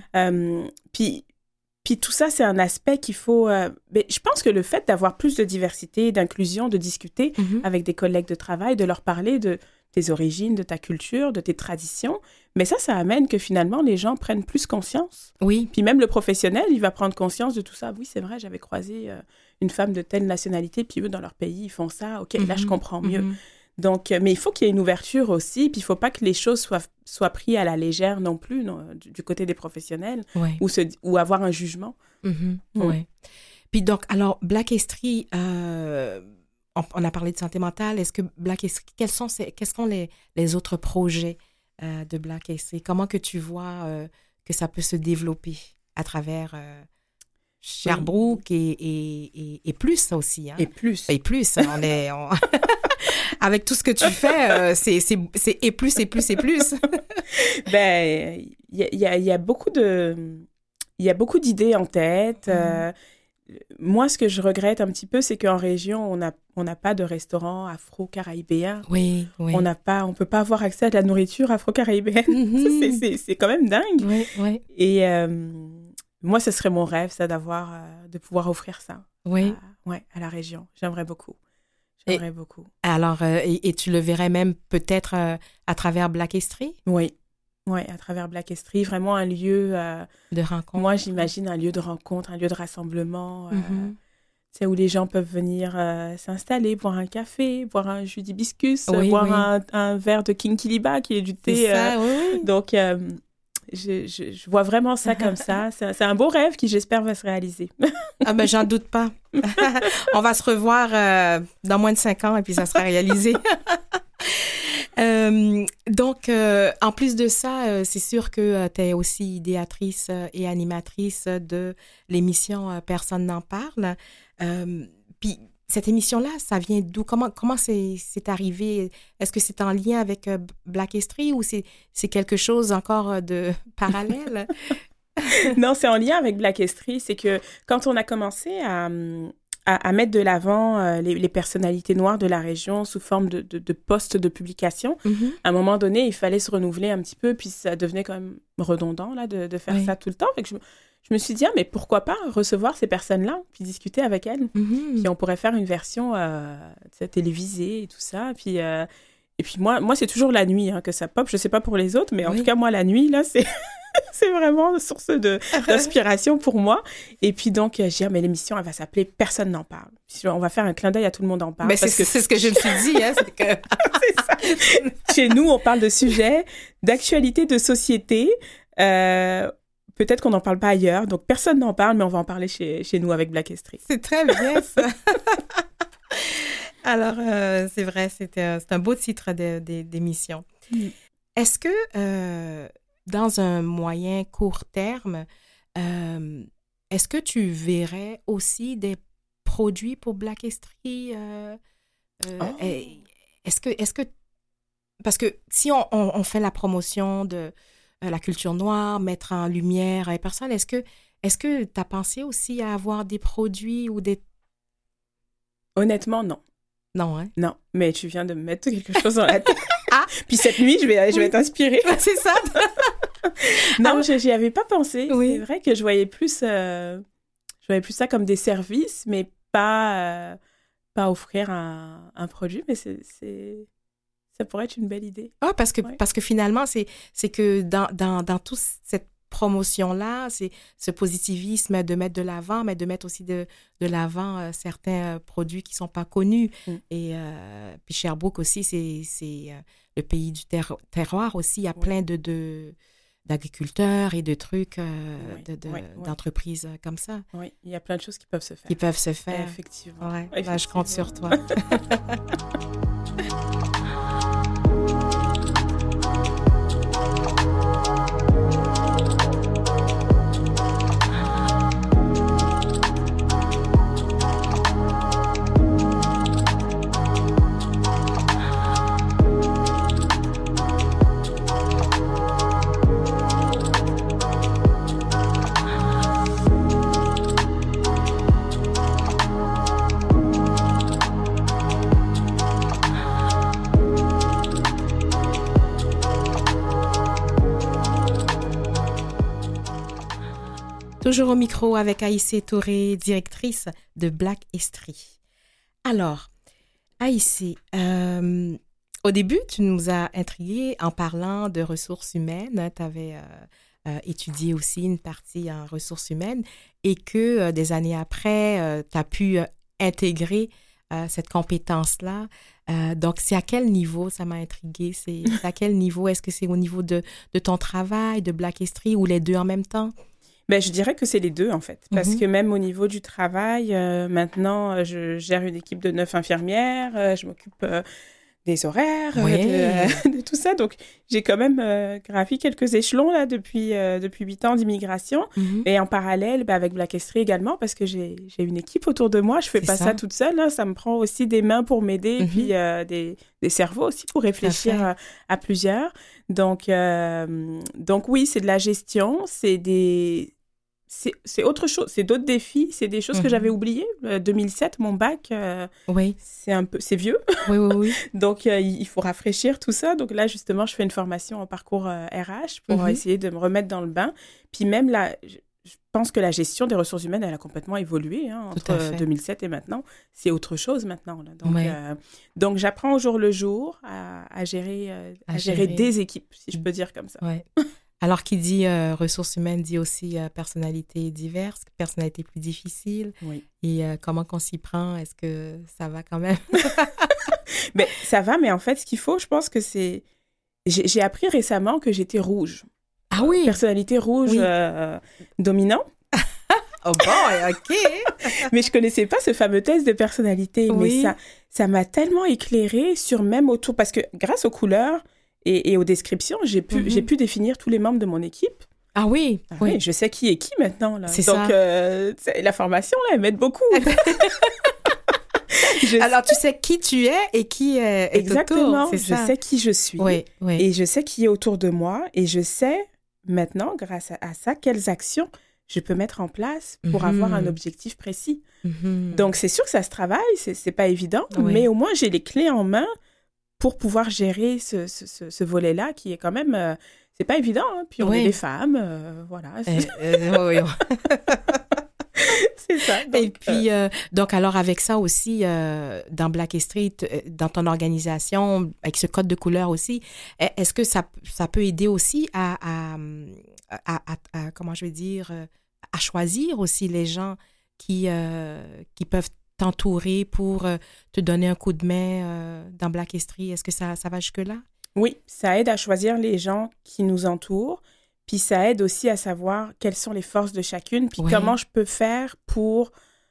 Puis tout ça, c'est un aspect qu'il faut... mais je pense que le fait d'avoir plus de diversité, d'inclusion, de discuter avec des collègues de travail, de leur parler de tes origines, de ta culture, de tes traditions, mais ça amène que finalement, les gens prennent plus conscience. Oui. Puis même le professionnel, il va prendre conscience de tout ça. Oui, c'est vrai, j'avais croisé une femme de telle nationalité, puis eux, dans leur pays, ils font ça. OK, là, je comprends mieux. Donc, mais il faut qu'il y ait une ouverture aussi, puis il ne faut pas que les choses soient prises à la légère non plus, du côté des professionnels, ou avoir un jugement. Oui. Puis donc, alors, Black History, on a parlé de santé mentale. Est-ce que Black History, quels sont les autres projets de Black History? Comment que tu vois que ça peut se développer à travers Sherbrooke et plus ça aussi? Hein? Et plus. Et plus. Avec tout ce que tu fais, c'est et plus, et plus, et plus. Ben, il y a beaucoup d'idées en tête. Moi, ce que je regrette un petit peu, c'est qu'en région, on n'a pas de restaurant afro-caribéen. Oui. On peut pas avoir accès à de la nourriture afro-caribéenne. C'est quand même dingue. Oui. Et moi, ce serait mon rêve, ça, de pouvoir offrir ça. Oui. À la région. J'aimerais beaucoup. Beaucoup. Alors, et tu le verrais même peut-être à travers Black History? Oui, à travers Black History, vraiment un lieu... de rencontre. Moi, j'imagine un lieu de rencontre, un lieu de rassemblement, où les gens peuvent venir s'installer, boire un café, boire un jus d'hibiscus, boire un verre de Kinkiliba, qui est du thé. C'est ça, oui. Donc, je vois vraiment ça comme ça. C'est un beau rêve qui, j'espère, va se réaliser. Ah ben, j'en doute pas. On va se revoir dans moins de 5 ans et puis ça sera réalisé. Donc, en plus de ça, c'est sûr que tu es aussi idéatrice et animatrice de l'émission Personne n'en parle. Puis, cette émission-là, ça vient d'où? Comment c'est arrivé? Est-ce que c'est en lien avec Black History ou c'est quelque chose encore de parallèle? Non, c'est en lien avec Black History. C'est que quand on a commencé à mettre de l'avant les personnalités noires de la région sous forme de postes de publication, à un moment donné, il fallait se renouveler un petit peu, puis ça devenait quand même redondant là, de faire ça tout le temps. Fait que je me suis dit, mais pourquoi pas recevoir ces personnes-là, puis discuter avec elles. Puis on pourrait faire une version télévisée et tout ça. Puis, et puis moi c'est toujours la nuit que ça pop. Je sais pas pour les autres, mais en tout cas, moi, la nuit, là, C'est vraiment une source d'inspiration pour moi. Et puis donc, j'ai dit, mais l'émission, elle va s'appeler Personne n'en parle. On va faire un clin d'œil à Tout le monde en parle. Mais c'est ce que je me suis dit. Hein, c'est que... c'est ça. Chez nous, on parle de sujets, d'actualité, de société. Peut-être qu'on n'en parle pas ailleurs. Donc, personne n'en parle, mais on va en parler chez nous avec Black History. C'est très bien, ça. Alors, c'est vrai, c'est un beau titre d'émission. Est-ce que, dans un moyen court terme, est-ce que tu verrais aussi des produits pour Black History? Est-ce que... Parce que si on fait la promotion de la culture noire, mettre en lumière les personnes, est-ce que tu as pensé aussi à avoir des produits ou des... Honnêtement, non. Non, hein? Non, mais tu viens de me mettre quelque chose dans la tête. Puis cette nuit, je vais t'inspirer. C'est ça. Non, j'y avais pas pensé. Oui. C'est vrai que je voyais plus ça comme des services, mais pas offrir un produit. Mais ça pourrait être une belle idée. Parce que finalement, c'est que dans toute cette promotion-là, c'est ce positivisme de mettre de l'avant, mais de mettre aussi de l'avant certains produits qui ne sont pas connus. Et puis Sherbrooke aussi, c'est le pays du terroir aussi. Il y a plein d'agriculteurs et de trucs, d'entreprises comme ça. Oui, il y a plein de choses qui peuvent se faire. Effectivement. Ouais. Effectivement. Je compte sur toi. Toujours au micro avec Aïssé Touré, directrice de Black History. Alors, Aïssé, au début, tu nous as intrigués en parlant de ressources humaines. Tu avais étudié aussi une partie en ressources humaines et que des années après, tu as pu intégrer cette compétence-là. Donc, c'est à quel niveau ça m'a intriguée? C'est à quel niveau? Est-ce que c'est au niveau de ton travail, de Black History ou les deux en même temps? Ben, je dirais que c'est les deux, en fait. Parce que même au niveau du travail, maintenant, je gère une équipe de 9 infirmières, je m'occupe des horaires, de tout ça. Donc, j'ai quand même gravi quelques échelons là, depuis 8 ans d'immigration. Et en parallèle, avec Black History également, parce que j'ai une équipe autour de moi. Je ne fais pas ça toute seule. Hein. Ça me prend aussi des mains pour m'aider, et puis des cerveaux aussi pour réfléchir à plusieurs. Donc oui, c'est de la gestion, c'est autre chose, c'est d'autres défis, c'est des choses que j'avais oubliées. 2007, mon bac, c'est vieux. Oui. Donc, il faut rafraîchir tout ça. Donc là, justement, je fais une formation en parcours RH pour essayer de me remettre dans le bain. Puis même là, je pense que la gestion des ressources humaines, elle a complètement évolué entre 2007 et maintenant. C'est autre chose maintenant. Là. Donc, j'apprends au jour le jour à gérer des équipes, si je peux dire comme ça. Ouais. Alors, qui dit ressources humaines dit aussi personnalités diverses, personnalités plus difficiles. Oui. Et comment qu'on s'y prend? Est-ce que ça va quand même? Mais ça va, mais en fait, ce qu'il faut, je pense que c'est... J'ai appris récemment que j'étais rouge. Ah oui? Personnalité rouge dominant. Oh bon, OK. Mais je connaissais pas ce fameux test de personnalité. Oui. Mais ça m'a tellement éclairée sur même autour... Parce que grâce aux couleurs... Et aux descriptions, j'ai pu définir tous les membres de mon équipe. Ah oui, oui. Je sais qui est qui maintenant. Là. C'est donc, la formation, là, elle m'aide beaucoup. Alors, tu sais qui tu es et qui est Exactement. autour. Je sais qui je suis. Oui. Et je sais qui est autour de moi. Et je sais maintenant, grâce à ça, quelles actions je peux mettre en place pour avoir un objectif précis. Donc, c'est sûr que ça se travaille. C'est pas évident. Mais au moins, j'ai les clés en main pour pouvoir gérer ce volet-là qui est quand même... c'est pas évident, hein? Puis on est des femmes, voilà. Oui. C'est ça. Donc, et puis, donc, alors, avec ça aussi, dans Black Street, dans ton organisation, avec ce code de couleur aussi, est-ce que ça peut aider aussi à comment je vais dire, à choisir aussi les gens qui peuvent t'entourer pour te donner un coup de main dans Black Street? Est-ce que ça va jusque-là? Oui, ça aide à choisir les gens qui nous entourent. Puis ça aide aussi à savoir quelles sont les forces de chacune, puis comment je peux faire pour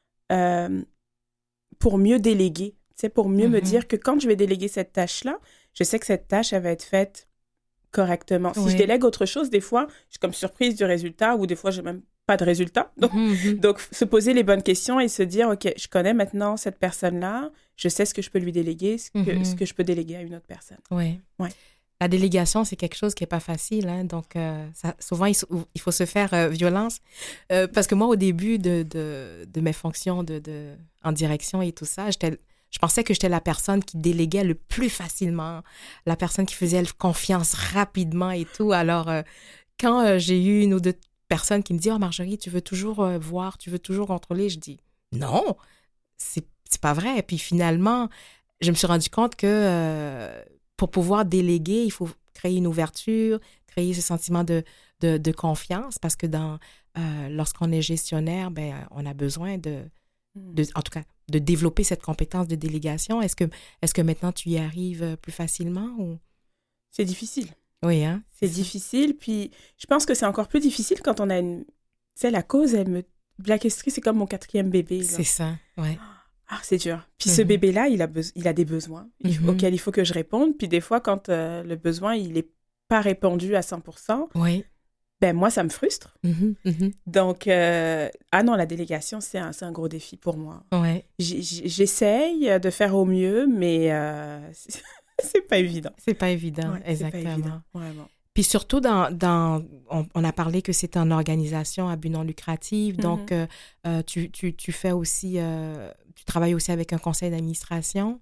mieux déléguer, pour mieux me dire que quand je vais déléguer cette tâche-là, je sais que cette tâche, elle va être faite correctement. Si je délègue autre chose, des fois, je suis comme surprise du résultat, ou des fois, je n'ai même pas de résultat. Donc, se poser les bonnes questions et se dire, OK, je connais maintenant cette personne-là, je sais ce que je peux lui déléguer, ce que je peux déléguer à une autre personne. Oui. Ouais. La délégation, c'est quelque chose qui n'est pas facile. Hein? Donc, souvent, il faut se faire violence. Parce que moi, au début de mes fonctions en direction et tout ça, je pensais que j'étais la personne qui déléguait le plus facilement, la personne qui faisait confiance rapidement et tout. Alors, quand j'ai eu une ou deux personnes qui me disent « Oh, Marjorie, tu veux toujours voir, tu veux toujours contrôler », je dis « Non, c'est pas vrai. » Et puis finalement, je me suis rendu compte que pour pouvoir déléguer, il faut créer une ouverture, créer ce sentiment de confiance, parce que lorsqu'on est gestionnaire, on a besoin en tout cas, de développer cette compétence de délégation. Est-ce que maintenant tu y arrives plus facilement ou? C'est difficile. Oui, hein? C'est difficile. Puis je pense que c'est encore plus difficile quand on a tu sais, la cause, Black Street, c'est comme mon 4e bébé. Là. C'est ça, oui. Ah, c'est dur. Puis ce bébé-là, il a des besoins auxquels il faut que je réponde. Puis des fois, quand le besoin, il n'est pas répondu à 100%, moi, ça me frustre. Donc, non, la délégation, c'est un gros défi pour moi. Ouais. J'essaye de faire au mieux, mais c'est pas évident. C'est pas évident, exactement. C'est pas évident, vraiment. Puis surtout, on a parlé que c'est une organisation à but non lucratif, donc tu fais aussi, tu travailles aussi avec un conseil d'administration,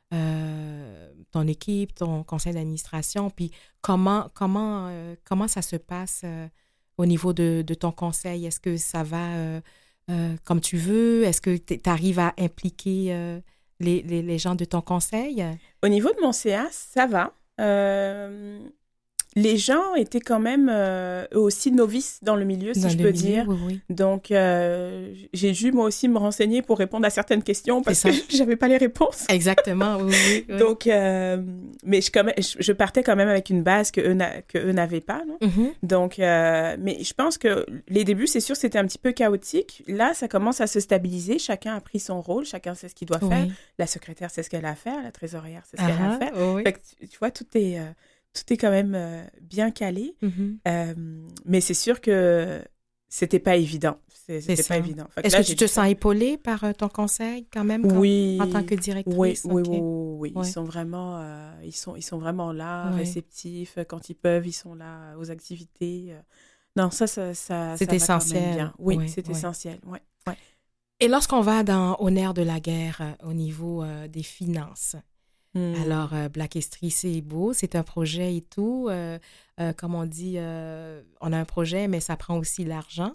ton équipe, ton conseil d'administration, puis comment ça se passe au niveau de ton conseil? Est-ce que ça va comme tu veux? Est-ce que tu arrives à impliquer les gens de ton conseil? Au niveau de mon CA, ça va. Les gens étaient quand même eux aussi novices dans le milieu, si je peux dire. Oui. Donc, j'ai dû moi aussi me renseigner pour répondre à certaines questions parce que j'avais pas les réponses. Exactement, oui. Donc, mais je partais quand même avec une base que eux n'avaient pas. Non? Donc, mais je pense que les débuts, c'est sûr, c'était un petit peu chaotique. Là, ça commence à se stabiliser. Chacun a pris son rôle. Chacun sait ce qu'il doit faire. La secrétaire sait ce qu'elle a à faire. La trésorière sait ce qu'elle a à faire. Fait que, tu vois, tout est quand même bien calé. Mais c'est sûr que c'était pas évident. C'était pas évident. Est-ce que tu te sens épaulée par ton conseil quand même en tant que directrice? Oui. Ils sont vraiment, ils sont vraiment là, réceptifs. Quand ils peuvent, ils sont là aux activités. Non, ça c'est essentiel. Quand même bien. Oui, c'est essentiel. Ouais. Et lorsqu'on va au nerf de la guerre au niveau des finances, alors, Black Street, c'est beau, c'est un projet et tout. Comme on dit, on a un projet, mais ça prend aussi l'argent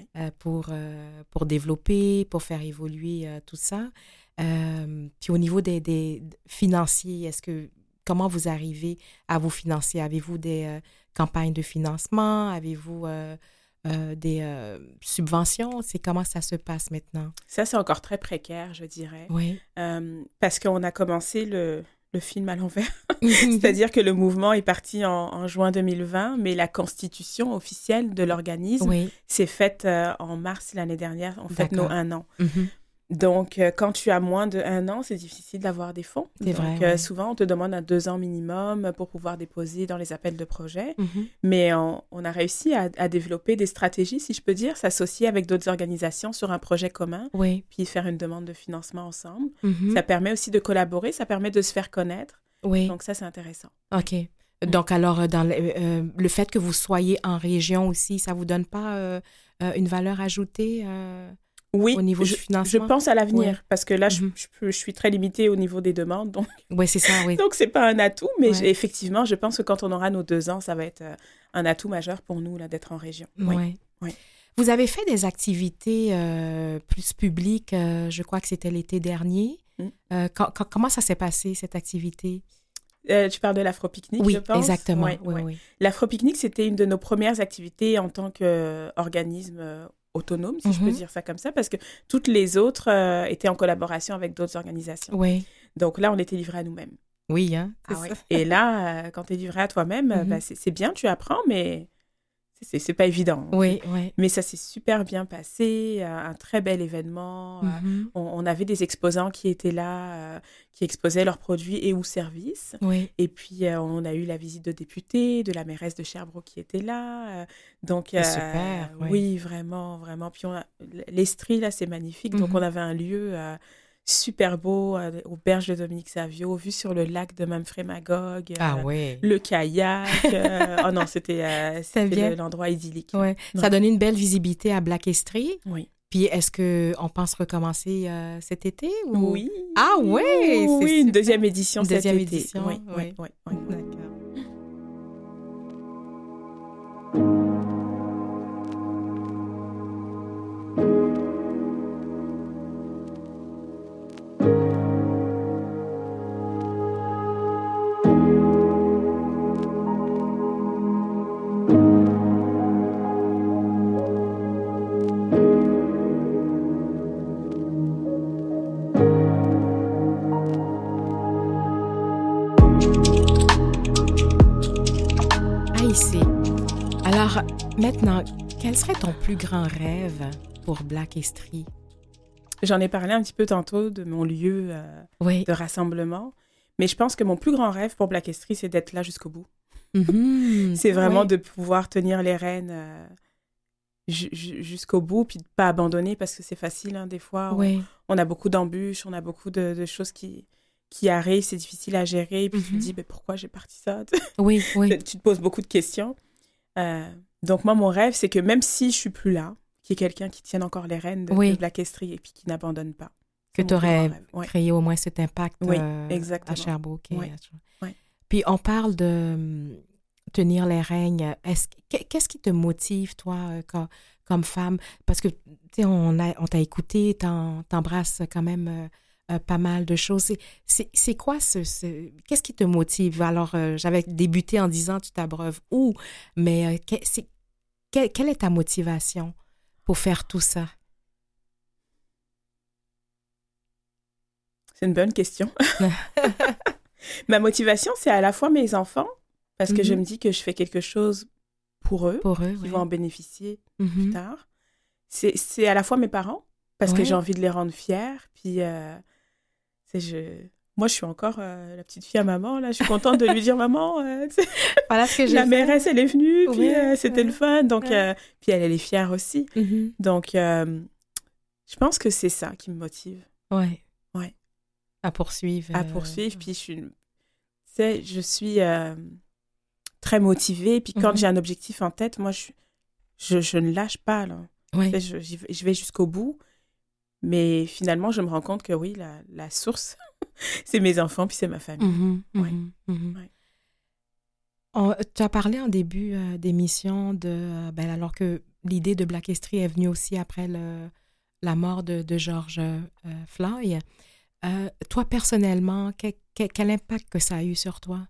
pour développer, pour faire évoluer tout ça. Puis au niveau des financiers, comment vous arrivez à vous financer? Avez-vous des campagnes de financement? Avez-vous des subventions? Comment ça se passe maintenant? Ça, c'est encore très précaire, je dirais. Oui. Parce qu'on a commencé le film à l'envers. C'est-à-dire que le mouvement est parti en juin 2020, mais la constitution officielle de l'organisme s'est faite en mars l'année dernière. On fête nos 1 an. Donc, quand tu as moins de 1 an, c'est difficile d'avoir des fonds. C'est vrai. Souvent, on te demande un 2 ans minimum pour pouvoir déposer dans les appels de projet. Mais on a réussi à développer des stratégies, si je peux dire, s'associer avec d'autres organisations sur un projet commun, puis faire une demande de financement ensemble. Ça permet aussi de collaborer, ça permet de se faire connaître. Donc, ça, c'est intéressant. OK. Donc, alors, dans le fait que vous soyez en région aussi, ça ne vous donne pas une valeur ajoutée Oui, au niveau du financement? Je pense à l'avenir, parce que là, je suis très limitée au niveau des demandes. Oui, c'est ça, oui. Donc, ce n'est pas un atout, mais effectivement, je pense que quand on aura nos 2 ans, ça va être un atout majeur pour nous là, d'être en région. Oui. Vous avez fait des activités plus publiques, je crois que c'était l'été dernier. Comment ça s'est passé, cette activité? Tu parles de l'Afro-Pique-Nique, oui, je pense? Exactement. Ouais, oui, ouais. oui. L'Afro-Pique-Nique, c'était une de nos premières activités en tant qu'organisme autonome, si je peux dire ça comme ça, parce que toutes les autres étaient en collaboration avec d'autres organisations. Oui. Donc là, on était livrés à nous-mêmes. Oui, hein? Ouais. Et là, quand tu es livré à toi-même, c'est bien, tu apprends, mais c'est pas évident. Oui, oui. Mais ça s'est super bien passé, un très bel événement. On avait des exposants qui étaient là, qui exposaient leurs produits et ou services. Oui. Et puis, on a eu la visite de députés, de la mairesse de Sherbrooke qui était là. Donc, super. Oui, vraiment, vraiment. Puis, l'Estrie, là, c'est magnifique. Donc, on avait un lieu super beau, aux berges de Dominique Savio, vue sur le lac de Memphrey Magog, le kayak. Oh non, c'était l'endroit idyllique. Ouais. Ça a donné une belle visibilité à Black Estrie. Oui. Puis, est-ce qu'on pense recommencer cet été? Ou... Oui. Ah oui! Oui, une deuxième édition cet été. Édition, oui. D'accord. Alors, maintenant, quel serait ton plus grand rêve pour Black Estrie? J'en ai parlé un petit peu tantôt de mon lieu de rassemblement, mais je pense que mon plus grand rêve pour Black Estrie, c'est d'être là jusqu'au bout. C'est vraiment de pouvoir tenir les rênes jusqu'au bout, puis de ne pas abandonner, parce que c'est facile, hein, des fois. On a beaucoup d'embûches, on a beaucoup de choses qui arrivent, c'est difficile à gérer, puis tu te dis, mais pourquoi j'ai parti ça? Oui. Tu te poses beaucoup de questions. Donc, moi, mon rêve, c'est que même si je suis plus là, qu'il y ait quelqu'un qui tienne encore les rênes de Black Estrie et puis qui n'abandonne pas. Que tu aurais créé au moins cet impact exactement. À Sherbrooke. Oui. Puis, on parle de tenir les rênes. Qu'est-ce qui te motive, toi, comme femme? Parce que, tu sais, on t'a écouté, t'embrasses quand même pas mal de choses. C'est quoi qu'est-ce qui te motive? Alors, j'avais débuté en disant tu t'abreuves où, mais quelle est ta motivation pour faire tout ça? C'est une bonne question. Ma motivation, c'est à la fois mes enfants, parce que je me dis que je fais quelque chose pour eux qui vont en bénéficier plus tard. C'est à la fois mes parents, parce que j'ai envie de les rendre fiers, puis... Moi, je suis encore la petite fille à maman, là. Je suis contente de lui dire, maman, voilà ce que j'ai la mairesse, elle est venue, puis c'était le fun. Donc, puis elle est fière aussi. Donc, je pense que c'est ça qui me motive. Ouais. À poursuivre. Puis je suis très motivée. Puis quand j'ai un objectif en tête, moi, je ne lâche pas, là. Je vais jusqu'au bout. Mais finalement, je me rends compte que oui, la source, c'est mes enfants, puis c'est ma famille. Tu as parlé en début d'émission alors que l'idée de Black Estrie est venue aussi après la mort de George Floyd. Toi, personnellement, quel impact que ça a eu sur toi?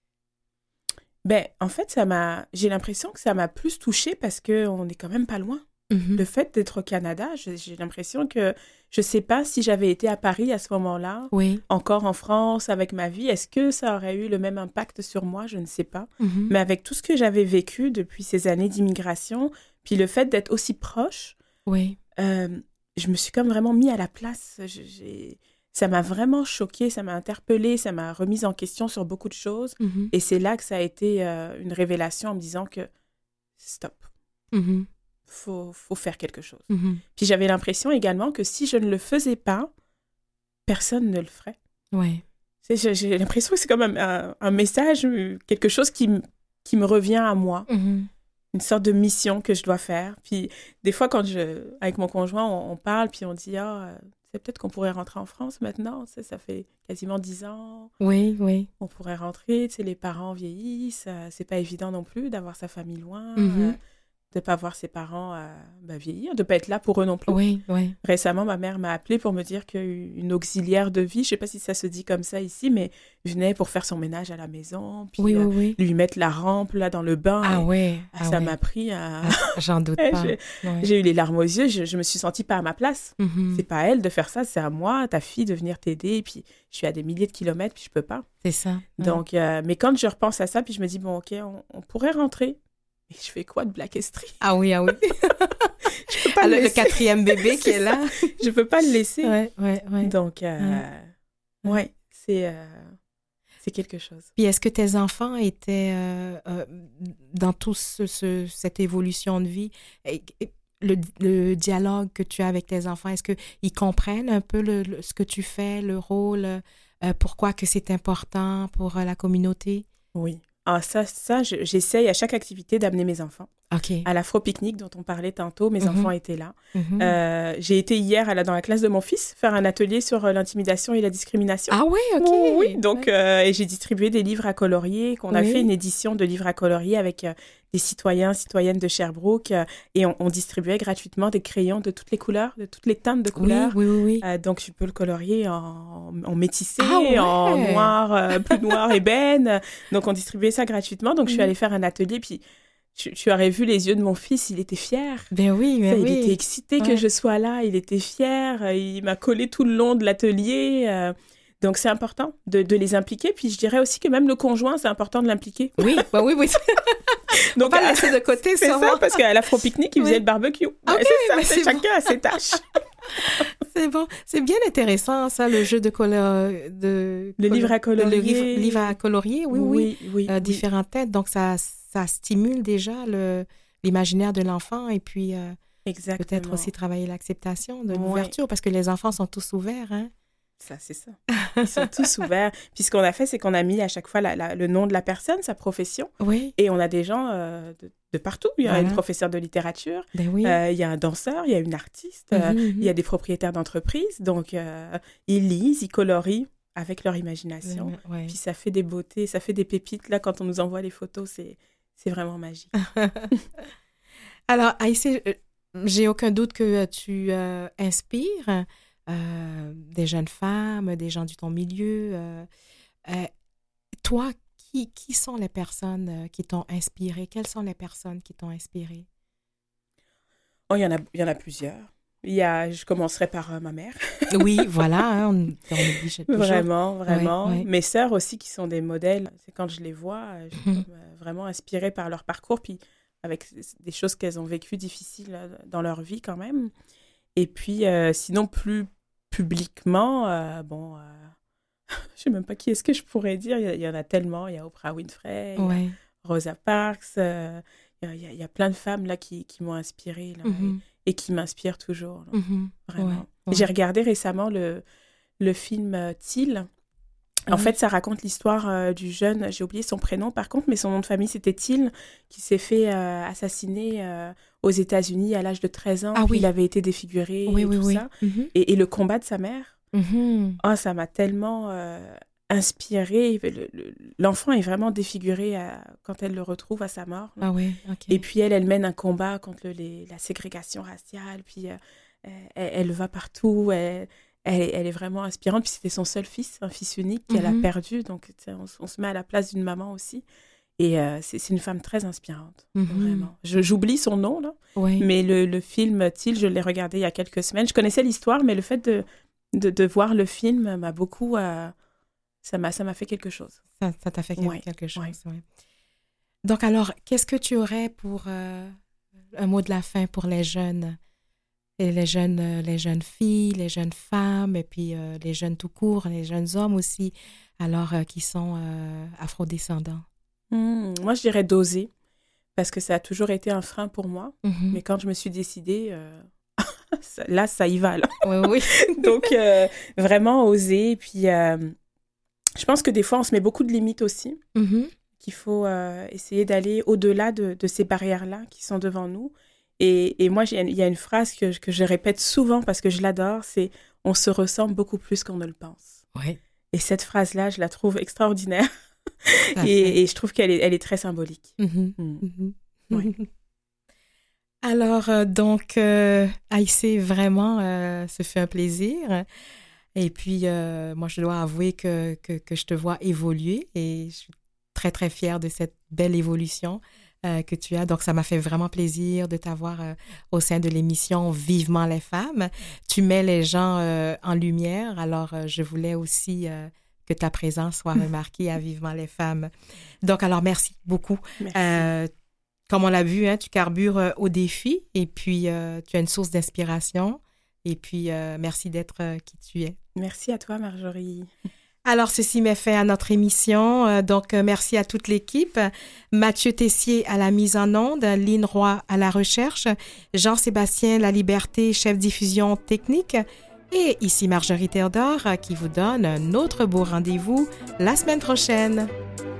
En fait, j'ai l'impression que ça m'a plus touchée parce qu'on n'est quand même pas loin. Le fait d'être au Canada, j'ai l'impression que je ne sais pas si j'avais été à Paris à ce moment-là, encore en France avec ma vie, est-ce que ça aurait eu le même impact sur moi? Je ne sais pas. Mais avec tout ce que j'avais vécu depuis ces années d'immigration, puis le fait d'être aussi proche, je me suis comme vraiment mis à la place. Ça m'a vraiment choquée, ça m'a interpellée, ça m'a remise en question sur beaucoup de choses. Et c'est là que ça a été une révélation en me disant que stop. Faut faire quelque chose. Puis j'avais l'impression également que si je ne le faisais pas, personne ne le ferait. J'ai l'impression que c'est comme un message, quelque chose qui me revient à moi. Une sorte de mission que je dois faire. Puis des fois, avec mon conjoint, on parle, puis on dit c'est peut-être qu'on pourrait rentrer en France maintenant. Ça fait quasiment 10 ans. On pourrait rentrer. Les parents vieillissent. C'est pas évident non plus d'avoir sa famille loin. de pas voir ses parents vieillir, de pas être là pour eux non plus. Oui, oui. Récemment, ma mère m'a appelée pour me dire qu'une auxiliaire de vie, je sais pas si ça se dit comme ça ici, mais venait pour faire son ménage à la maison, puis lui mettre la rampe là dans le bain. Ah ouais. Ça m'a pris à... J'en doute pas. J'ai eu les larmes aux yeux, je me suis sentie pas à ma place. C'est pas à elle de faire ça, c'est à moi, ta fille, de venir t'aider, puis je suis à des milliers de kilomètres, puis je peux pas. C'est ça. Donc, mais quand je repense à ça, puis je me dis, bon, ok, on pourrait rentrer. Mais je fais quoi de Black Estrie? Ah oui, ah oui. Je peux pas le 4e bébé qui est là. Je peux pas le laisser. Ouais. Donc, c'est quelque chose. Puis est-ce que tes enfants étaient dans toute cette évolution de vie, le dialogue que tu as avec tes enfants, est-ce qu'ils comprennent un peu ce que tu fais, le rôle, pourquoi que c'est important pour la communauté? Oui. Ah, ça, j'essaye à chaque activité d'amener mes enfants. Okay. À l'Afro-Pique-Nique dont on parlait tantôt, mes enfants étaient là. J'ai été hier dans la classe de mon fils faire un atelier sur l'intimidation et la discrimination. Ah oui, ok. Oui, donc et j'ai distribué des livres à colorier, qu'on a fait une édition de livres à colorier avec des citoyennes de Sherbrooke et on distribuait gratuitement des crayons de toutes les couleurs, de toutes les teintes de couleurs. Oui. Donc tu peux le colorier en métissé, en noir, plus noir ébène. Donc on distribuait ça gratuitement. Donc je suis allée faire un atelier, puis tu aurais vu les yeux de mon fils, il était fier. Ben oui, il était excité que je sois là, il était fier, il m'a collé tout le long de l'atelier. Donc c'est important de les impliquer. Puis je dirais aussi que même le conjoint, c'est important de l'impliquer. Oui. Donc on va le laisser de côté, c'est ça, parce qu'à l'Afro-Pique-Nique, il faisait le barbecue. Okay, c'est chacun a ses tâches. C'est bon. C'est bien intéressant, ça, le jeu le livre à colorier. Le livre à colorier, oui. Différentes têtes. Donc, ça stimule déjà l'imaginaire de l'enfant et puis peut-être aussi travailler l'acceptation de l'ouverture parce que les enfants sont tous ouverts, hein? Ça, c'est ça. Ils sont tous ouverts. Puis ce qu'on a fait, c'est qu'on a mis à chaque fois le nom de la personne, sa profession. Oui. Et on a des gens de partout. Il y a une professeure de littérature, il y a un danseur, il y a une artiste, il y a des propriétaires d'entreprises. Donc, ils lisent, ils colorient avec leur imagination. Puis ça fait des beautés, ça fait des pépites. Là, quand on nous envoie les photos, c'est vraiment magique. Alors, Aïssé, j'ai aucun doute que tu inspires des jeunes femmes, des gens de ton milieu. Toi, qui sont les personnes qui t'ont inspiré? Quelles sont les personnes qui t'ont inspiré? Oh, il y en a plusieurs. Je commencerai par ma mère. Oui, voilà, on oblige toujours. Vraiment. Ouais. Mes sœurs aussi, qui sont des modèles. C'est quand je les vois, je suis vraiment inspirée par leur parcours, puis avec des choses qu'elles ont vécues difficiles dans leur vie quand même. Et puis, sinon, plus publiquement, je sais même pas qui est-ce que je pourrais dire. Il y en a tellement. Il y a Oprah Winfrey, il y a Rosa Parks. Il y a plein de femmes là qui m'ont inspirée là, et qui m'inspirent toujours. Là, vraiment. Ouais. J'ai regardé récemment le film Till. En fait, ça raconte l'histoire du jeune, j'ai oublié son prénom par contre, mais son nom de famille, c'était Till, qui s'est fait assassiner aux États-Unis à l'âge de 13 ans. Il avait été défiguré ça. Et le combat de sa mère, ça m'a tellement inspirée. L'enfant est vraiment défiguré quand elle le retrouve à sa mort. Et puis elle mène un combat contre la ségrégation raciale, puis elle va partout, elle est vraiment inspirante. Puis c'était son seul fils, un fils unique qu'elle a perdu. Donc, on se met à la place d'une maman aussi. Et c'est une femme très inspirante, vraiment. J'oublie son nom, là. Mais le film Till, je l'ai regardé il y a quelques semaines. Je connaissais l'histoire, mais le fait de voir le film m'a beaucoup... ça m'a fait quelque chose. Ça t'a fait quelque chose, oui. Donc, alors, qu'est-ce que tu aurais pour un mot de la fin pour les jeunes? Et les jeunes filles, les jeunes femmes, et puis les jeunes tout court, les jeunes hommes aussi, alors qui sont afrodescendants. Moi, je dirais d'oser, parce que ça a toujours été un frein pour moi. Mais quand je me suis décidée, là, ça y va. Là. Oui. Donc, vraiment oser. Et puis, je pense que des fois, on se met beaucoup de limites aussi, qu'il faut essayer d'aller au-delà de ces barrières-là qui sont devant nous. Et moi, il y a une phrase que je répète souvent parce que je l'adore, c'est « on se ressemble beaucoup plus qu'on ne le pense ». Et cette phrase-là, je la trouve extraordinaire et je trouve qu'elle est très symbolique. Ouais. Alors, Aïssé, vraiment, ce fait un plaisir. Et puis, moi, je dois avouer que je te vois évoluer et je suis très, très fière de cette belle évolution que tu as. Donc, ça m'a fait vraiment plaisir de t'avoir au sein de l'émission Vivement les femmes. Tu mets les gens en lumière. Alors, je voulais aussi que ta présence soit remarquée à Vivement les femmes. Donc, alors, merci beaucoup. Merci. Comme on l'a vu, hein, tu carbures au défi et puis tu as une source d'inspiration. Et puis, merci d'être qui tu es. Merci à toi, Marjorie. Alors, ceci met fin à notre émission. Merci à toute l'équipe. Mathieu Tessier à la mise en onde, Lynn Roy à la recherche, Jean-Sébastien Laliberté, chef diffusion technique. Et ici Marjorie Théodore qui vous donne un autre beau rendez-vous la semaine prochaine.